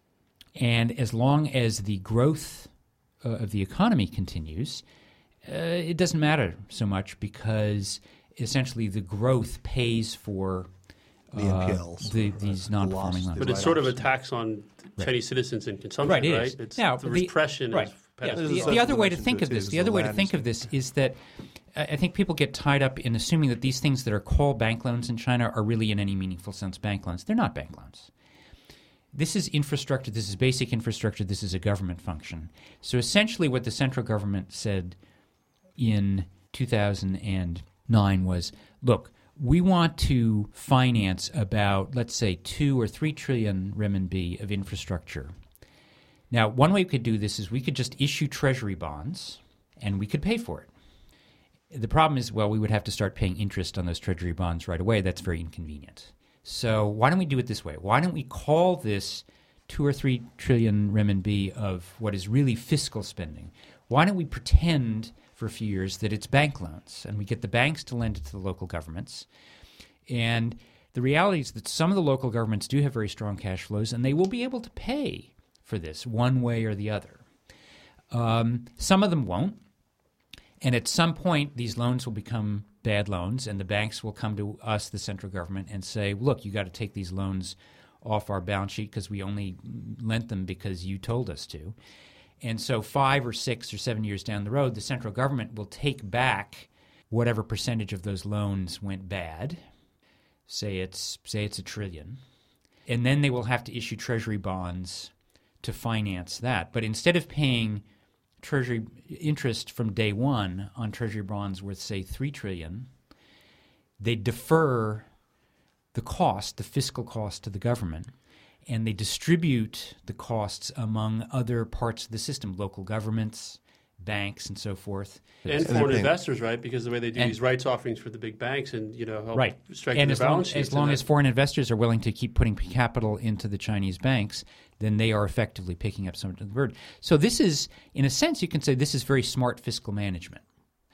And as long as the growth uh, of the economy continues, uh, it doesn't matter so much because essentially the growth pays for the N P Ls, uh, the, these non-performing loans. But it's sort of a tax on right. Chinese citizens and consumption, right? It right? is. It's now, the the, repression right. is Yeah, the, the, the other way to think of this, the other way to think of this is that I think people get tied up in assuming that these things that are called bank loans in China are really in any meaningful sense bank loans. They're not bank loans. This is infrastructure. This is basic infrastructure. This is a government function. So essentially what the central government said in two thousand nine was, look, we want to finance about, let's say, two or three trillion renminbi of infrastructure. Now, one way we could do this is we could just issue treasury bonds and we could pay for it. The problem is, well, we would have to start paying interest on those treasury bonds right away. That's very inconvenient. So why don't we do it this way? Why don't we call this two or three trillion renminbi of what is really fiscal spending? Why don't we pretend for a few years that it's bank loans and we get the banks to lend it to the local governments? And the reality is that some of the local governments do have very strong cash flows and they will be able to pay for this one way or the other. Um, some of them won't. And at some point, these loans will become bad loans, and the banks will come to us, the central government, and say, look, you got to take these loans off our balance sheet because we only lent them because you told us to. And so five or six or seven years down the road, the central government will take back whatever percentage of those loans went bad. Say it's say it's a trillion. And then they will have to issue treasury bonds to finance that. But instead of paying Treasury interest from day one on Treasury bonds worth, say, three trillion dollars. They defer the cost, the fiscal cost to the government, and they distribute the costs among other parts of the system, local governments, banks, and so forth. And, And foreign paying- investors, right? Because the way they do And- these rights offerings for the big banks and, you know, help Right. strengthen And their as long, balance sheets. as long and as that- foreign investors are willing to keep putting capital into the Chinese banks, then they are effectively picking up some of the burden. So this is, in a sense, you can say this is very smart fiscal management.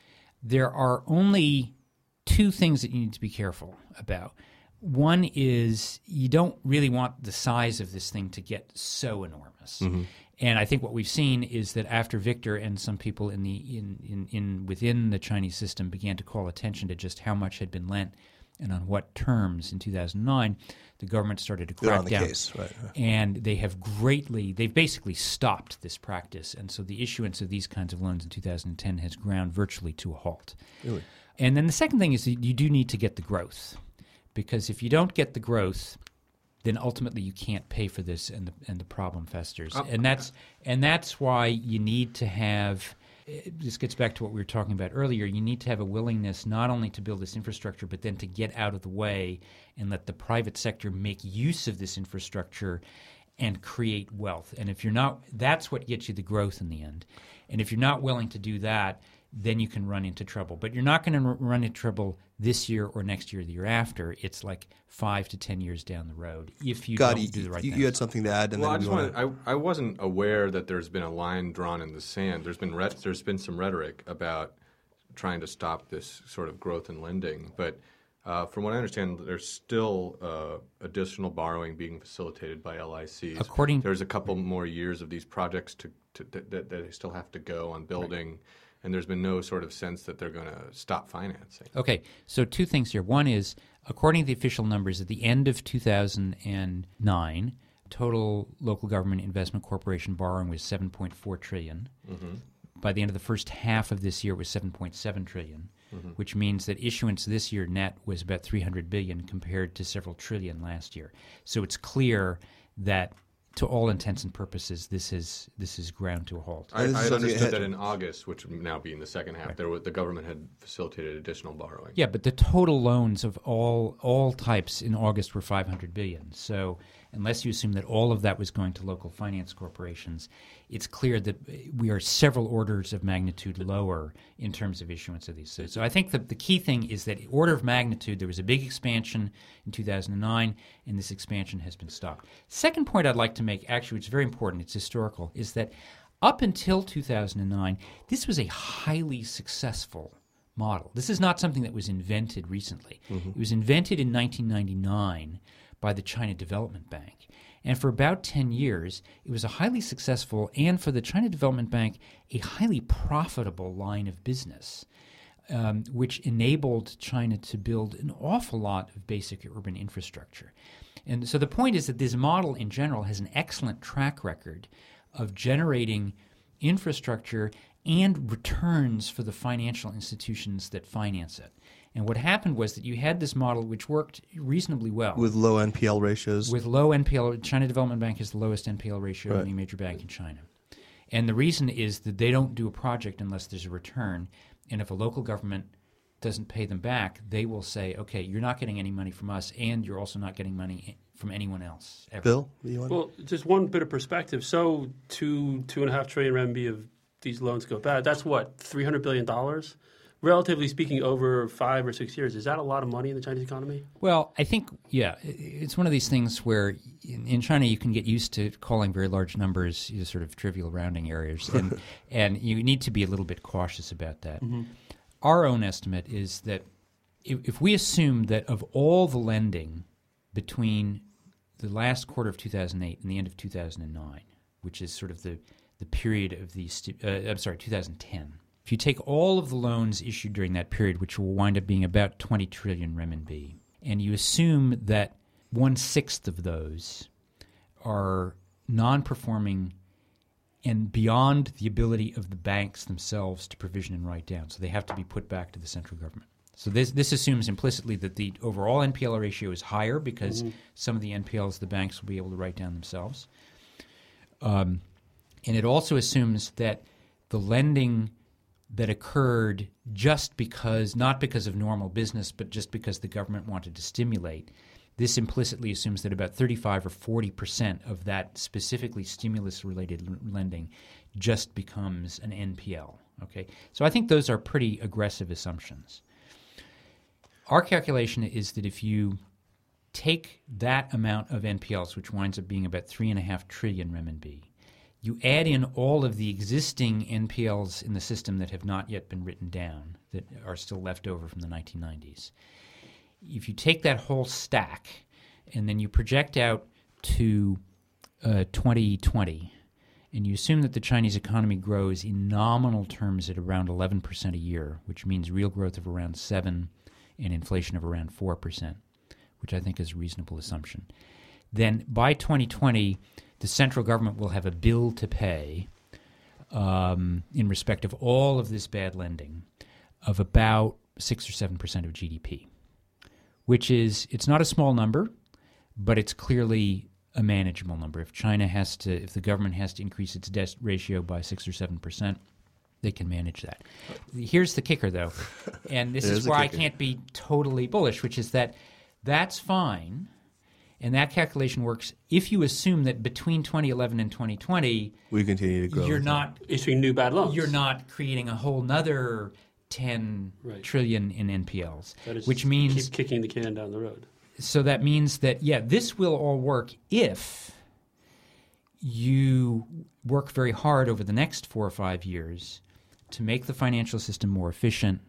There are only two things that you need to be careful about. One is you don't really want the size of this thing to get so enormous. Mm-hmm. And I think what we've seen is that after Victor and some people in the in, in, in within the Chinese system began to call attention to just how much had been lent and on what terms in two thousand nine, the government started to They're crack on the down. case, right? And they have greatly, they've basically stopped this practice. And so the issuance of these kinds of loans in two thousand ten has ground virtually to a halt. Really? And then the second thing is that you do need to get the growth. Because if you don't get the growth, then ultimately you can't pay for this, and the and the problem festers. Oh. And that's and that's why you need to have. This gets back to what we were talking about earlier. You need to have a willingness not only to build this infrastructure, but then to get out of the way and let the private sector make use of this infrastructure and create wealth. And if you're not, that's what gets you the growth in the end. And if you're not willing to do that, then you can run into trouble. But you're not going to r- run into trouble this year or next year or the year after. It's like five to ten years down the road if you God, don't you, do the right you, thing. you had something to add, and well, I then just we wanna- wanted, I, I wasn't aware that there's been a line drawn in the sand. There's been re- there's been some rhetoric about trying to stop this sort of growth in lending, but uh, from what I understand, there's still uh, additional borrowing being facilitated by L I Cs. According- there's a couple more years of these projects to, to that, that they still have to go on building. Right. And there's been no sort of sense that they're going to stop financing. Okay, so two things here. One is, according to the official numbers, at the end of two thousand nine, total local government investment corporation borrowing was seven point four trillion dollars. Mm-hmm. By the end of the first half of this year, it was seven point seven trillion dollars, mm-hmm. which means that issuance this year net was about three hundred billion dollars compared to several trillion last year. So it's clear that, to all intents and purposes, this is this is ground to a halt. I, This is I had something understood ahead- that in August, which would now be in the second half, there was, the government had facilitated additional borrowing. Yeah, but the total loans of all all types in August were five hundred billion dollars. So unless you assume that all of that was going to local finance corporations, it's clear that we are several orders of magnitude lower in terms of issuance of these. So, so I think the, the key thing is that order of magnitude, there was a big expansion in two thousand nine, and this expansion has been stopped. Second point I'd like to make, actually, which is very important, it's historical, is that up until two thousand nine, this was a highly successful model. This is not something that was invented recently. Mm-hmm. It was invented in nineteen ninety-nine by the China Development Bank. And for about ten years, it was a highly successful and, for the China Development Bank, a highly profitable line of business, um, which enabled China to build an awful lot of basic urban infrastructure. And so the point is that this model in general has an excellent track record of generating infrastructure and returns for the financial institutions that finance it. And what happened was that you had this model which worked reasonably well. with low N P L ratios. With low N P L. China Development Bank has the lowest N P L ratio Right. of any major bank in China. And the reason is that they don't do a project unless there's a return. And if a local government doesn't pay them back, they will say, okay, you're not getting any money from us, and you're also not getting money from anyone else, ever. Bill, you want Well, just one bit of perspective. So two, two and a half trillion renminbi of these loans go bad. That's what, three hundred billion dollars? Relatively speaking, over five or six years. Is that a lot of money in the Chinese economy? Well, I think, yeah, it's one of these things where in, in China you can get used to calling very large numbers you know, sort of trivial rounding errors, and, and you need to be a little bit cautious about that. Mm-hmm. Our own estimate is that if, if we assume that of all the lending between the last quarter of two thousand eight and the end of two thousand nine, which is sort of the, the period of the, uh, I'm sorry, two thousand ten, if you take all of the loans issued during that period, which will wind up being about twenty trillion renminbi, and you assume that one-sixth of those are non-performing and beyond the ability of the banks themselves to provision and write down, so they have to be put back to the central government. So this this assumes implicitly that the overall N P L ratio is higher because mm-hmm. some of the N P Ls the banks will be able to write down themselves. Um, and it also assumes that the lending that occurred just because, not because of normal business, but just because the government wanted to stimulate, this implicitly assumes that about thirty-five or forty percent of that specifically stimulus-related l- lending just becomes an N P L. Okay, so I think those are pretty aggressive assumptions. Our calculation is that if you take that amount of N P Ls, which winds up being about three and a half trillion renminbi, you add in all of the existing N P Ls in the system that have not yet been written down, that are still left over from the nineteen nineties. If you take that whole stack and then you project out to uh, twenty twenty, and you assume that the Chinese economy grows in nominal terms at around eleven percent a year, which means real growth of around seven and inflation of around four percent, which I think is a reasonable assumption, then by twenty twenty, the central government will have a bill to pay um, in respect of all of this bad lending of about six or seven percent of G D P, which is, it's not a small number, but it's clearly a manageable number. If China has to, if the government has to increase its debt ratio by six or seven percent, they can manage that. Here's the kicker, though, and this is, is where I can't be totally bullish, which is that that's fine, and that calculation works if you assume that between twenty eleven and twenty twenty, we continue to grow. You're not issuing new bad loans. You're not creating a whole nother ten right. trillion in N P Ls, that is which means keep kicking the can down the road. So that means that, yeah, this will all work if you work very hard over the next four or five years to make the financial system more efficient,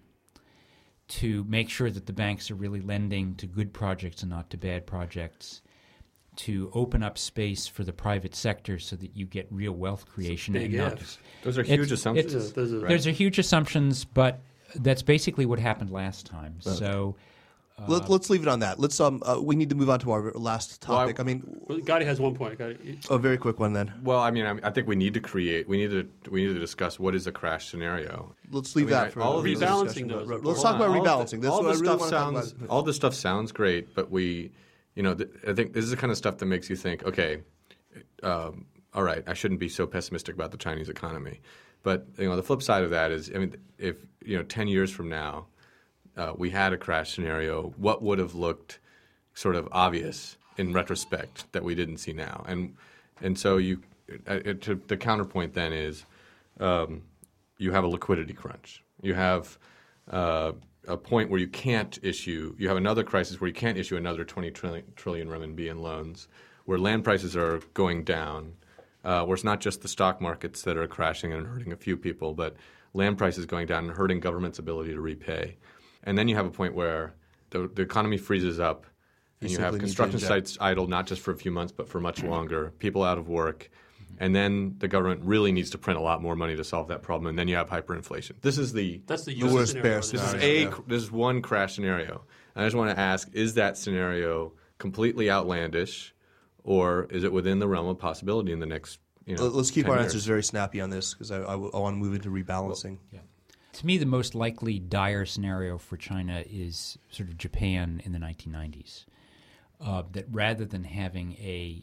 to make sure that the banks are really lending to good projects and not to bad projects, to open up space for the private sector so that you get real wealth creation. Big and not, ifs. Those are huge it's, assumptions. It's, those are, right. Those are huge assumptions, but that's basically what happened last time. Right. So uh, Let, let's leave it on that. Let's um, uh, we need to move on to our last topic. Well, I, I mean, well, Gotti has one point. Gotti, a very quick one then. Well, I mean, I, I think we need to create. We need to. We need to discuss what is a crash scenario. Let's leave I mean, that I, for all of these rebalancing. Those. Those. Let's talk about all rebalancing. The, this all is what this I really stuff want sounds. to talk about. All this stuff sounds great, but we, you know, th- I think this is the kind of stuff that makes you think. Okay, um, all right, I shouldn't be so pessimistic about the Chinese economy. But you know, the flip side of that is, I mean, if you know, ten years from now, uh, we had a crash scenario, what would have looked sort of obvious in retrospect that we didn't see now? And and so you, uh, to, the counterpoint then is, um, you have a liquidity crunch. You have uh, a point where you can't issue. You have another crisis where you can't issue another twenty trillion, trillion renminbi in loans, where land prices are going down. Uh, where it's not just the stock markets that are crashing and hurting a few people, but land prices going down and hurting government's ability to repay. And then you have a point where the, the economy freezes up, and you, you have construction sites idle not just for a few months but for much longer, people out of work, and then the government really needs to print a lot more money to solve that problem, and then you have hyperinflation. This is the, That's the, the worst scenario. bear This this is scenario. a Yeah. this is one crash scenario. And I just want to ask: is that scenario completely outlandish? Or is it within the realm of possibility in the next, you know, Let's keep ten our years? answers very snappy on this because I, I, I want to move into rebalancing. Yeah. To me, the most likely dire scenario for China is sort of Japan in the nineteen nineties. Uh, that rather than having a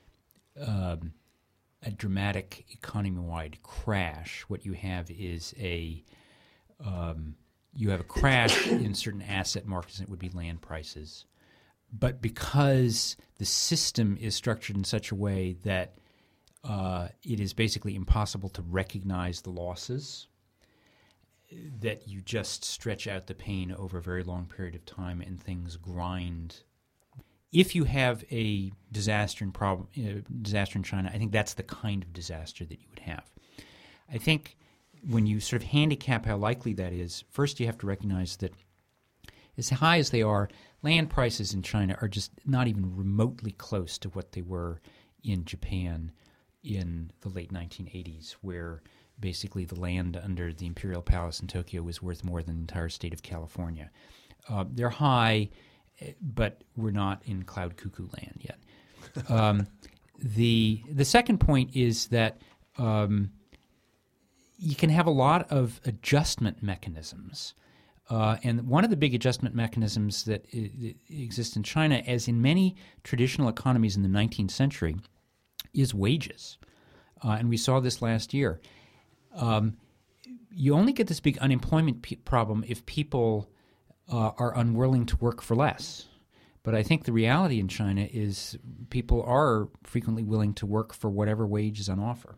um, a dramatic economy-wide crash, what you have is a um, you have a crash in certain asset markets, and it would be land prices. But because the system is structured in such a way that uh, it is basically impossible to recognize the losses, that you just stretch out the pain over a very long period of time and things grind. If you have a disaster in, problem, uh, disaster in China, I think that's the kind of disaster that you would have. I think when you sort of handicap how likely that is, first you have to recognize that as high as they are, land prices in China are just not even remotely close to what they were in Japan in the late nineteen eighties, where basically the land under the Imperial Palace in Tokyo was worth more than the entire state of California. Uh, they're high, but we're not in cloud cuckoo land yet. Um, the the second point is that um, you can have a lot of adjustment mechanisms. Uh, and one of the big adjustment mechanisms that I- I exist in China, as in many traditional economies in the nineteenth century, is wages. Uh, and we saw this last year. Um, you only get this big unemployment pe- problem if people uh, are unwilling to work for less. But I think the reality in China is people are frequently willing to work for whatever wage is on offer.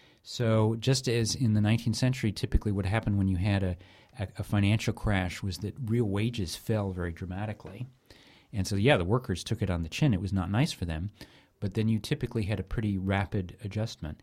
So just as in the nineteenth century, typically what happened when you had a, a, a financial crash was that real wages fell very dramatically. And so, yeah, the workers took it on the chin. It was not nice for them. But then you typically had a pretty rapid adjustment.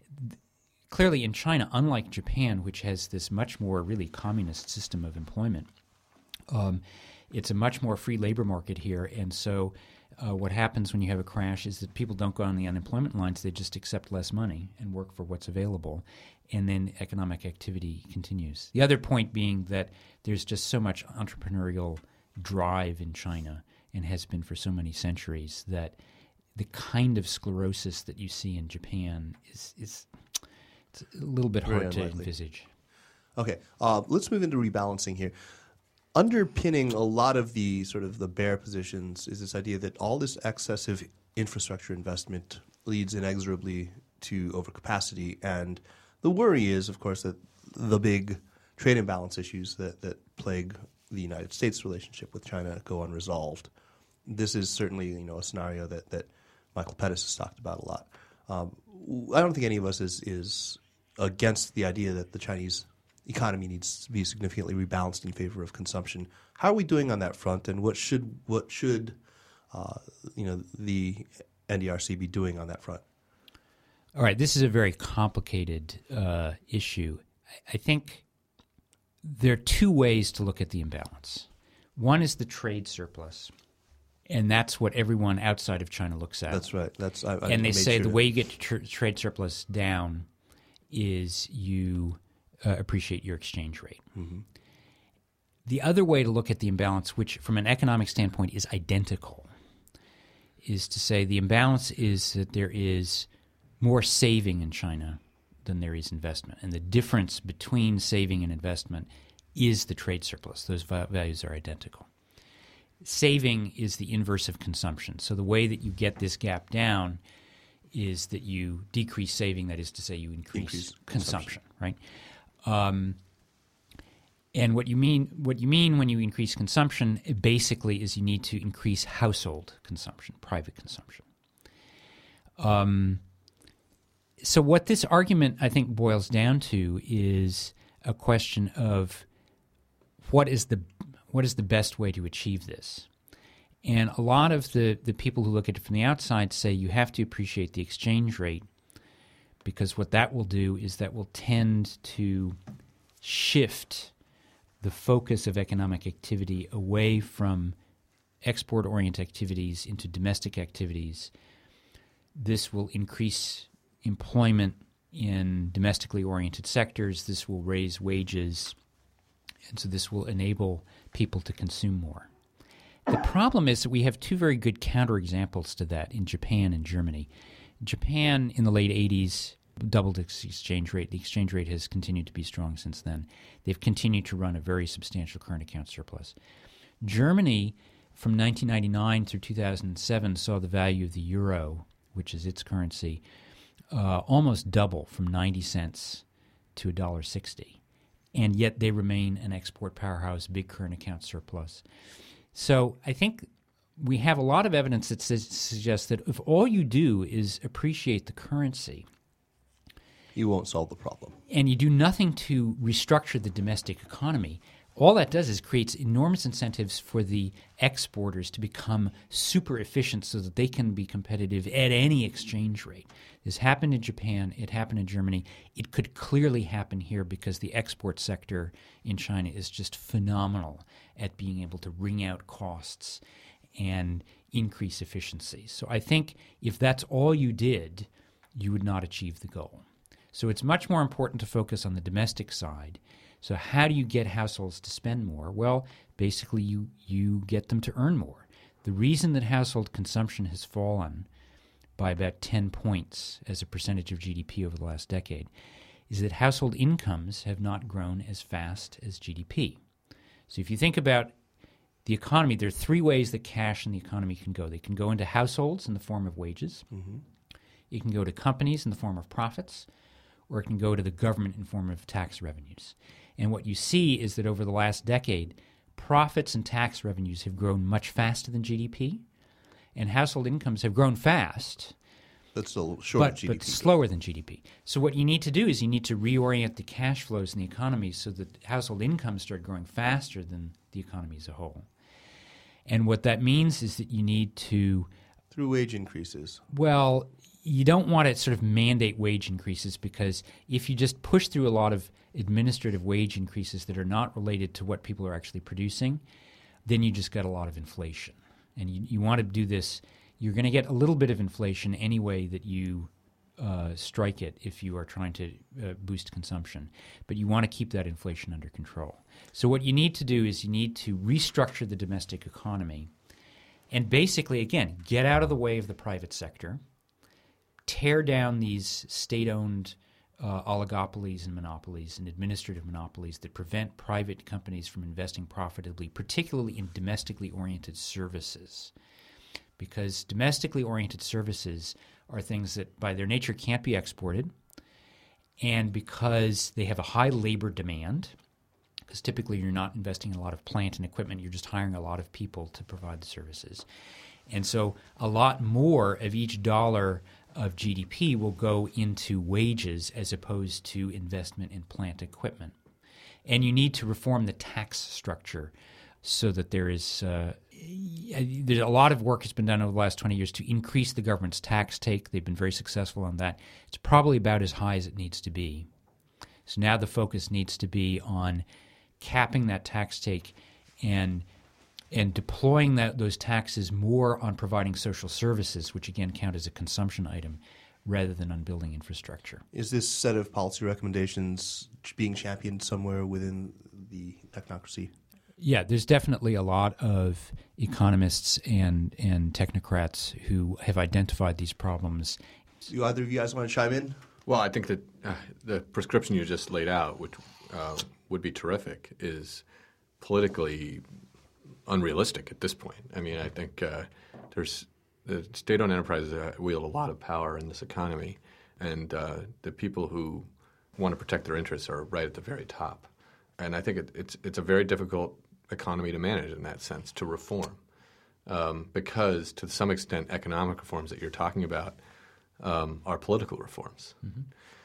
Clearly in China, unlike Japan, which has this much more really communist system of employment, um, it's a much more free labor market here. And so uh, what happens when you have a crash is that people don't go on the unemployment lines. They just accept less money and work for what's available. And then economic activity continues. The other point being that there's just so much entrepreneurial drive in China and has been for so many centuries that the kind of sclerosis that you see in Japan is, is it's a little bit hard to envisage. Okay, uh, let's move into rebalancing here. Underpinning a lot of the sort of the bear positions is this idea that all this excessive infrastructure investment leads inexorably to overcapacity. And the worry is, of course, that the big trade imbalance issues that, that plague the United States' relationship with China go unresolved. This is certainly, you know, a scenario that, that Michael Pettis has talked about a lot. Um, I don't think any of us is, is against the idea that the Chinese economy needs to be significantly rebalanced in favor of consumption. How are we doing on that front, and what should what should uh, you know the N D R C be doing on that front? All right, this is a very complicated uh, issue. I, I think there are two ways to look at the imbalance. One is the trade surplus, and that's what everyone outside of China looks at. That's right. That's I, I and they say sure the to... way you get tr- trade surplus down is you uh, appreciate your exchange rate. Mm-hmm. The other way to look at the imbalance, which from an economic standpoint is identical, is to say the imbalance is that there is more saving in China than there is investment. And the difference between saving and investment is the trade surplus. Those values are identical. Saving is the inverse of consumption. So the way that you get this gap down is that you decrease saving, that is to say you increase, increase consumption, consumption, right? Um, and what you mean what you mean when you increase consumption basically is you need to increase household consumption, private consumption. Um, so what this argument, I think, boils down to is a question of what is the what is the best way to achieve this? And a lot of the, the people who look at it from the outside say you have to appreciate the exchange rate, because what that will do is that will tend to shift the focus of economic activity away from export-oriented activities into domestic activities. This will increase employment in domestically oriented sectors. This will raise wages, and so this will enable people to consume more. The problem is that we have two very good counterexamples to that in Japan and Germany. Japan in the late eighties doubled its exchange rate. The exchange rate has continued to be strong since then. They've continued to run a very substantial current account surplus. Germany, from nineteen ninety-nine through two thousand seven, saw the value of the euro, which is its currency, uh, almost double from ninety cents to one dollar sixty. And yet they remain an export powerhouse, big current account surplus. So I think we have a lot of evidence that says, suggests that if all you do is appreciate the currency, you won't solve the problem. And you do nothing to restructure the domestic economy, all that does is creates enormous incentives for the exporters to become super efficient so that they can be competitive at any exchange rate. This happened in Japan. It happened in Germany. It could clearly happen here because the export sector in China is just phenomenal at being able to wring out costs and increase efficiency. So I think if that's all you did, you would not achieve the goal. So it's much more important to focus on the domestic side. So how do you get households to spend more? Well, basically you, you get them to earn more. The reason that household consumption has fallen by about ten points as a percentage of G D P over the last decade is that household incomes have not grown as fast as G D P. So if you think about the economy, there are three ways that cash in the economy can go. They can go into households in the form of wages. Mm-hmm. It can go to companies in the form of profits, or it can go to the government in form of tax revenues. And what you see is that over the last decade, profits and tax revenues have grown much faster than G D P, and household incomes have grown fast, That's still short but, of G D P. but slower than G D P. So what you need to do is you need to reorient the cash flows in the economy so that household incomes start growing faster than the economy as a whole. And what that means is that you need to Through wage increases. Well, you don't want to sort of mandate wage increases, because if you just push through a lot of administrative wage increases that are not related to what people are actually producing, then you just got a lot of inflation. And you, you want to do this, you're going to get a little bit of inflation any way that you uh, strike it if you are trying to uh, boost consumption. But you want to keep that inflation under control. So what you need to do is you need to restructure the domestic economy and basically, again, get out of the way of the private sector, tear down these state-owned uh, oligopolies and monopolies and administrative monopolies that prevent private companies from investing profitably, particularly in domestically oriented services. Because domestically oriented services are things that by their nature can't be exported, and because they have a high labor demand, because typically you're not investing in a lot of plant and equipment, you're just hiring a lot of people to provide the services. And so a lot more of each dollar of G D P will go into wages as opposed to investment in plant equipment. And you need to reform the tax structure so that there is uh, there's a lot of work has been done over the last twenty years to increase the government's tax take. They've been very successful on that. It's probably about as high as it needs to be. So now the focus needs to be on capping that tax take and and deploying that, those taxes more on providing social services, which again count as a consumption item, rather than on building infrastructure. Is this set of policy recommendations being championed somewhere within the technocracy? Yeah, there's definitely a lot of economists and, and technocrats who have identified these problems. Do either of you guys want to chime in? Well, I think that uh, the prescription you just laid out, which uh, would be terrific, is politically unrealistic at this point. I mean, I think uh, there's the state-owned enterprises uh, wield a lot of power in this economy, and uh, the people who want to protect their interests are right at the very top. And I think it, it's it's a very difficult economy to manage in that sense, to reform, um, because to some extent, economic reforms that you're talking about um, are political reforms. Mm-hmm.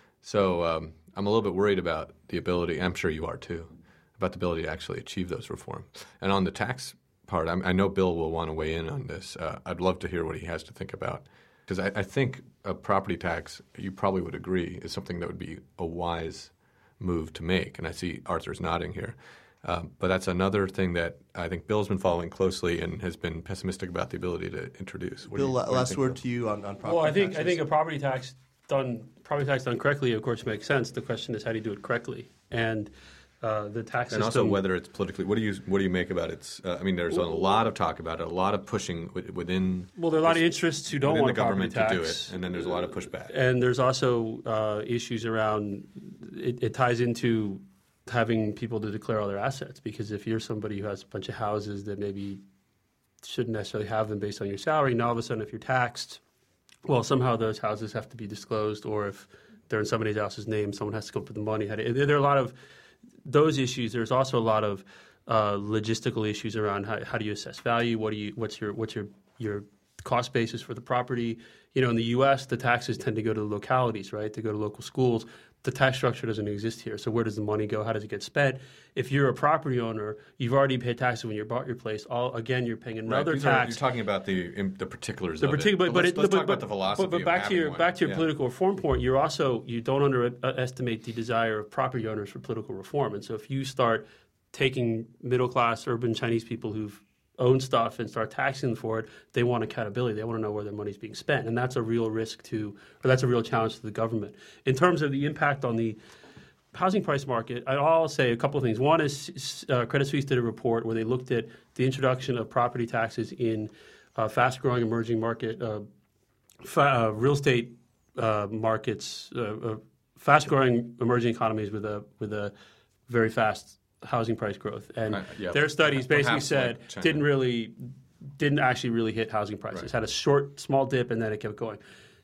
So um, I'm a little bit worried about the ability, I'm sure you are too, about the ability to actually achieve those reforms. And on the tax part, I'm, I know Bill will want to weigh in on this. Uh, I'd love to hear what he has to think about. Because I, I think a property tax, you probably would agree, is something that would be a wise move to make. And I see Arthur's nodding here. Um, but that's another thing that I think Bill's been following closely and has been pessimistic about the ability to introduce. What Bill, do you, what last do you word think, to you on, on property Well, I think taxes. I think a property tax done property tax done correctly, of course, makes sense. The question is, how do you do it correctly? And uh, the tax And system, also whether it's politically. What do you what do you make about it? Uh, I mean, there's a lot of talk about it, a lot of pushing within. well, there are a lot of interests who don't within want the a property government to do tax. it, and then there's a lot of pushback. And there's also uh, issues around it, it ties into having people to declare all their assets, because if you're somebody who has a bunch of houses that maybe shouldn't necessarily have them based on your salary, now all of a sudden if you're taxed, well, somehow those houses have to be disclosed, or if they're in somebody else's name, someone has to come up with the money. There are a lot of those issues. There's also a lot of uh, logistical issues around how, how do you assess value, what do you, what's your what's your your cost basis for the property. You know, in the U S, the taxes tend to go to the localities, right? They go to local schools. The tax structure doesn't exist here. So where does the money go? How does it get spent? If you're a property owner, you've already paid taxes when you bought your place. All again, you're paying another right. These tax. Are, you're talking about the in, the particulars the of particular, it. But, But, it, let's, let's but, talk but, about the philosophy. But, but of back to your one. back to your yeah. political reform point, you're also you don't underestimate the desire of property owners for political reform. And so if you start taking middle class urban Chinese people who've own stuff and start taxing them for it, they want accountability. They want to know where their money's being spent. And that's a real risk to, or that's a real challenge to the government. In terms of the impact on the housing price market, I'll say a couple of things. One is uh, Credit Suisse did a report where they looked at the introduction of property taxes in uh, fast-growing emerging market, uh, fa- uh, real estate uh, markets, uh, uh, fast-growing emerging economies with a with a very fast housing price growth, and Uh, yeah, their studies basically perhaps said like didn't really didn't actually really hit housing prices. Right. Had a short, small dip, and then it kept going.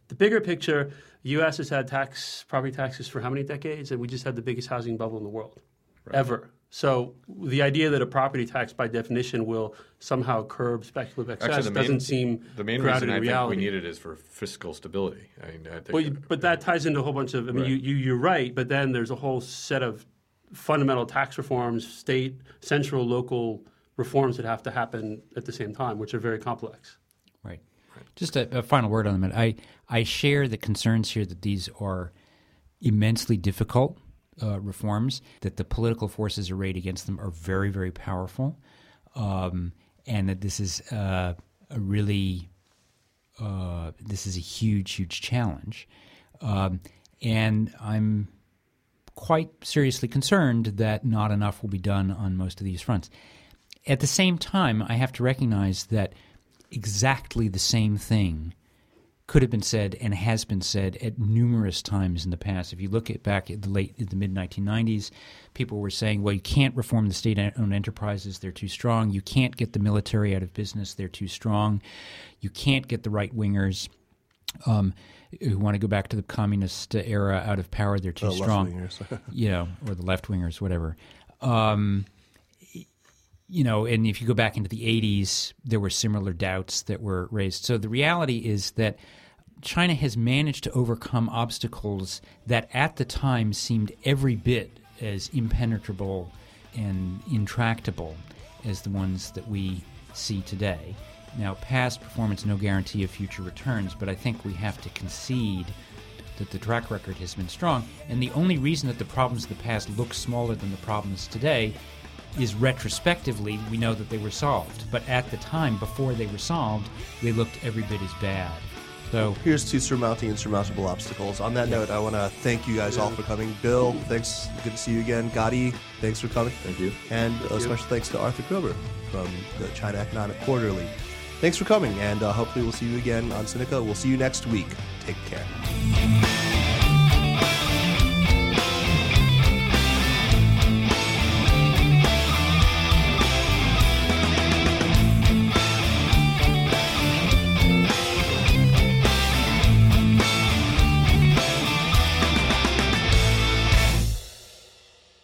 The bigger picture, the U S has had tax property taxes for how many decades? And we just had the biggest housing bubble in the world, right. ever. So the idea that a property tax, by definition, will somehow curb speculative excess Actually, the main, doesn't seem the main grounded reason in I reality. think we need it is for fiscal stability. I mean, I think, well, you, but that ties into a whole bunch of. I mean, right. you, you you're right, but then there's a whole set of fundamental tax reforms, state, central, local reforms that have to happen at the same time, which are very complex. Right. right. Just a, a final word on them. I I share the concerns here that these are immensely difficult. Uh, reforms, that the political forces arrayed against them are very, very powerful, um, and that this is uh, a really uh, this is a huge, huge challenge. Um, and I'm quite seriously concerned that not enough will be done on most of these fronts. At the same time, I have to recognize that exactly the same thing could have been said and has been said at numerous times in the past. If you look at back at the late, at the mid nineteen nineties, people were saying, well, you can't reform the state-owned enterprises, they're too strong. You can't get the military out of business, they're too strong. You can't get the right-wingers um, who want to go back to the communist era out of power, they're too the strong. Left-wingers. You know, or the left-wingers, whatever. Um, you know, and if you go back into the eighties, there were similar doubts that were raised. So the reality is that China has managed to overcome obstacles that at the time seemed every bit as impenetrable and intractable as the ones that we see today. Now, past performance, no guarantee of future returns, but I think we have to concede that the track record has been strong. And the only reason that the problems of the past look smaller than the problems today is retrospectively we know that they were solved. But at the time, before they were solved, they looked every bit as bad. So here's to surmounting insurmountable obstacles. On that note, I want to thank you guys all for coming. Bill, thanks. Good to see you again. Gotti, thanks for coming. Thank you. And thank a you. special thanks to Arthur Krober from the China Economic Quarterly. Thanks for coming, and uh, hopefully we'll see you again on Sinica. We'll see you next week. Take care.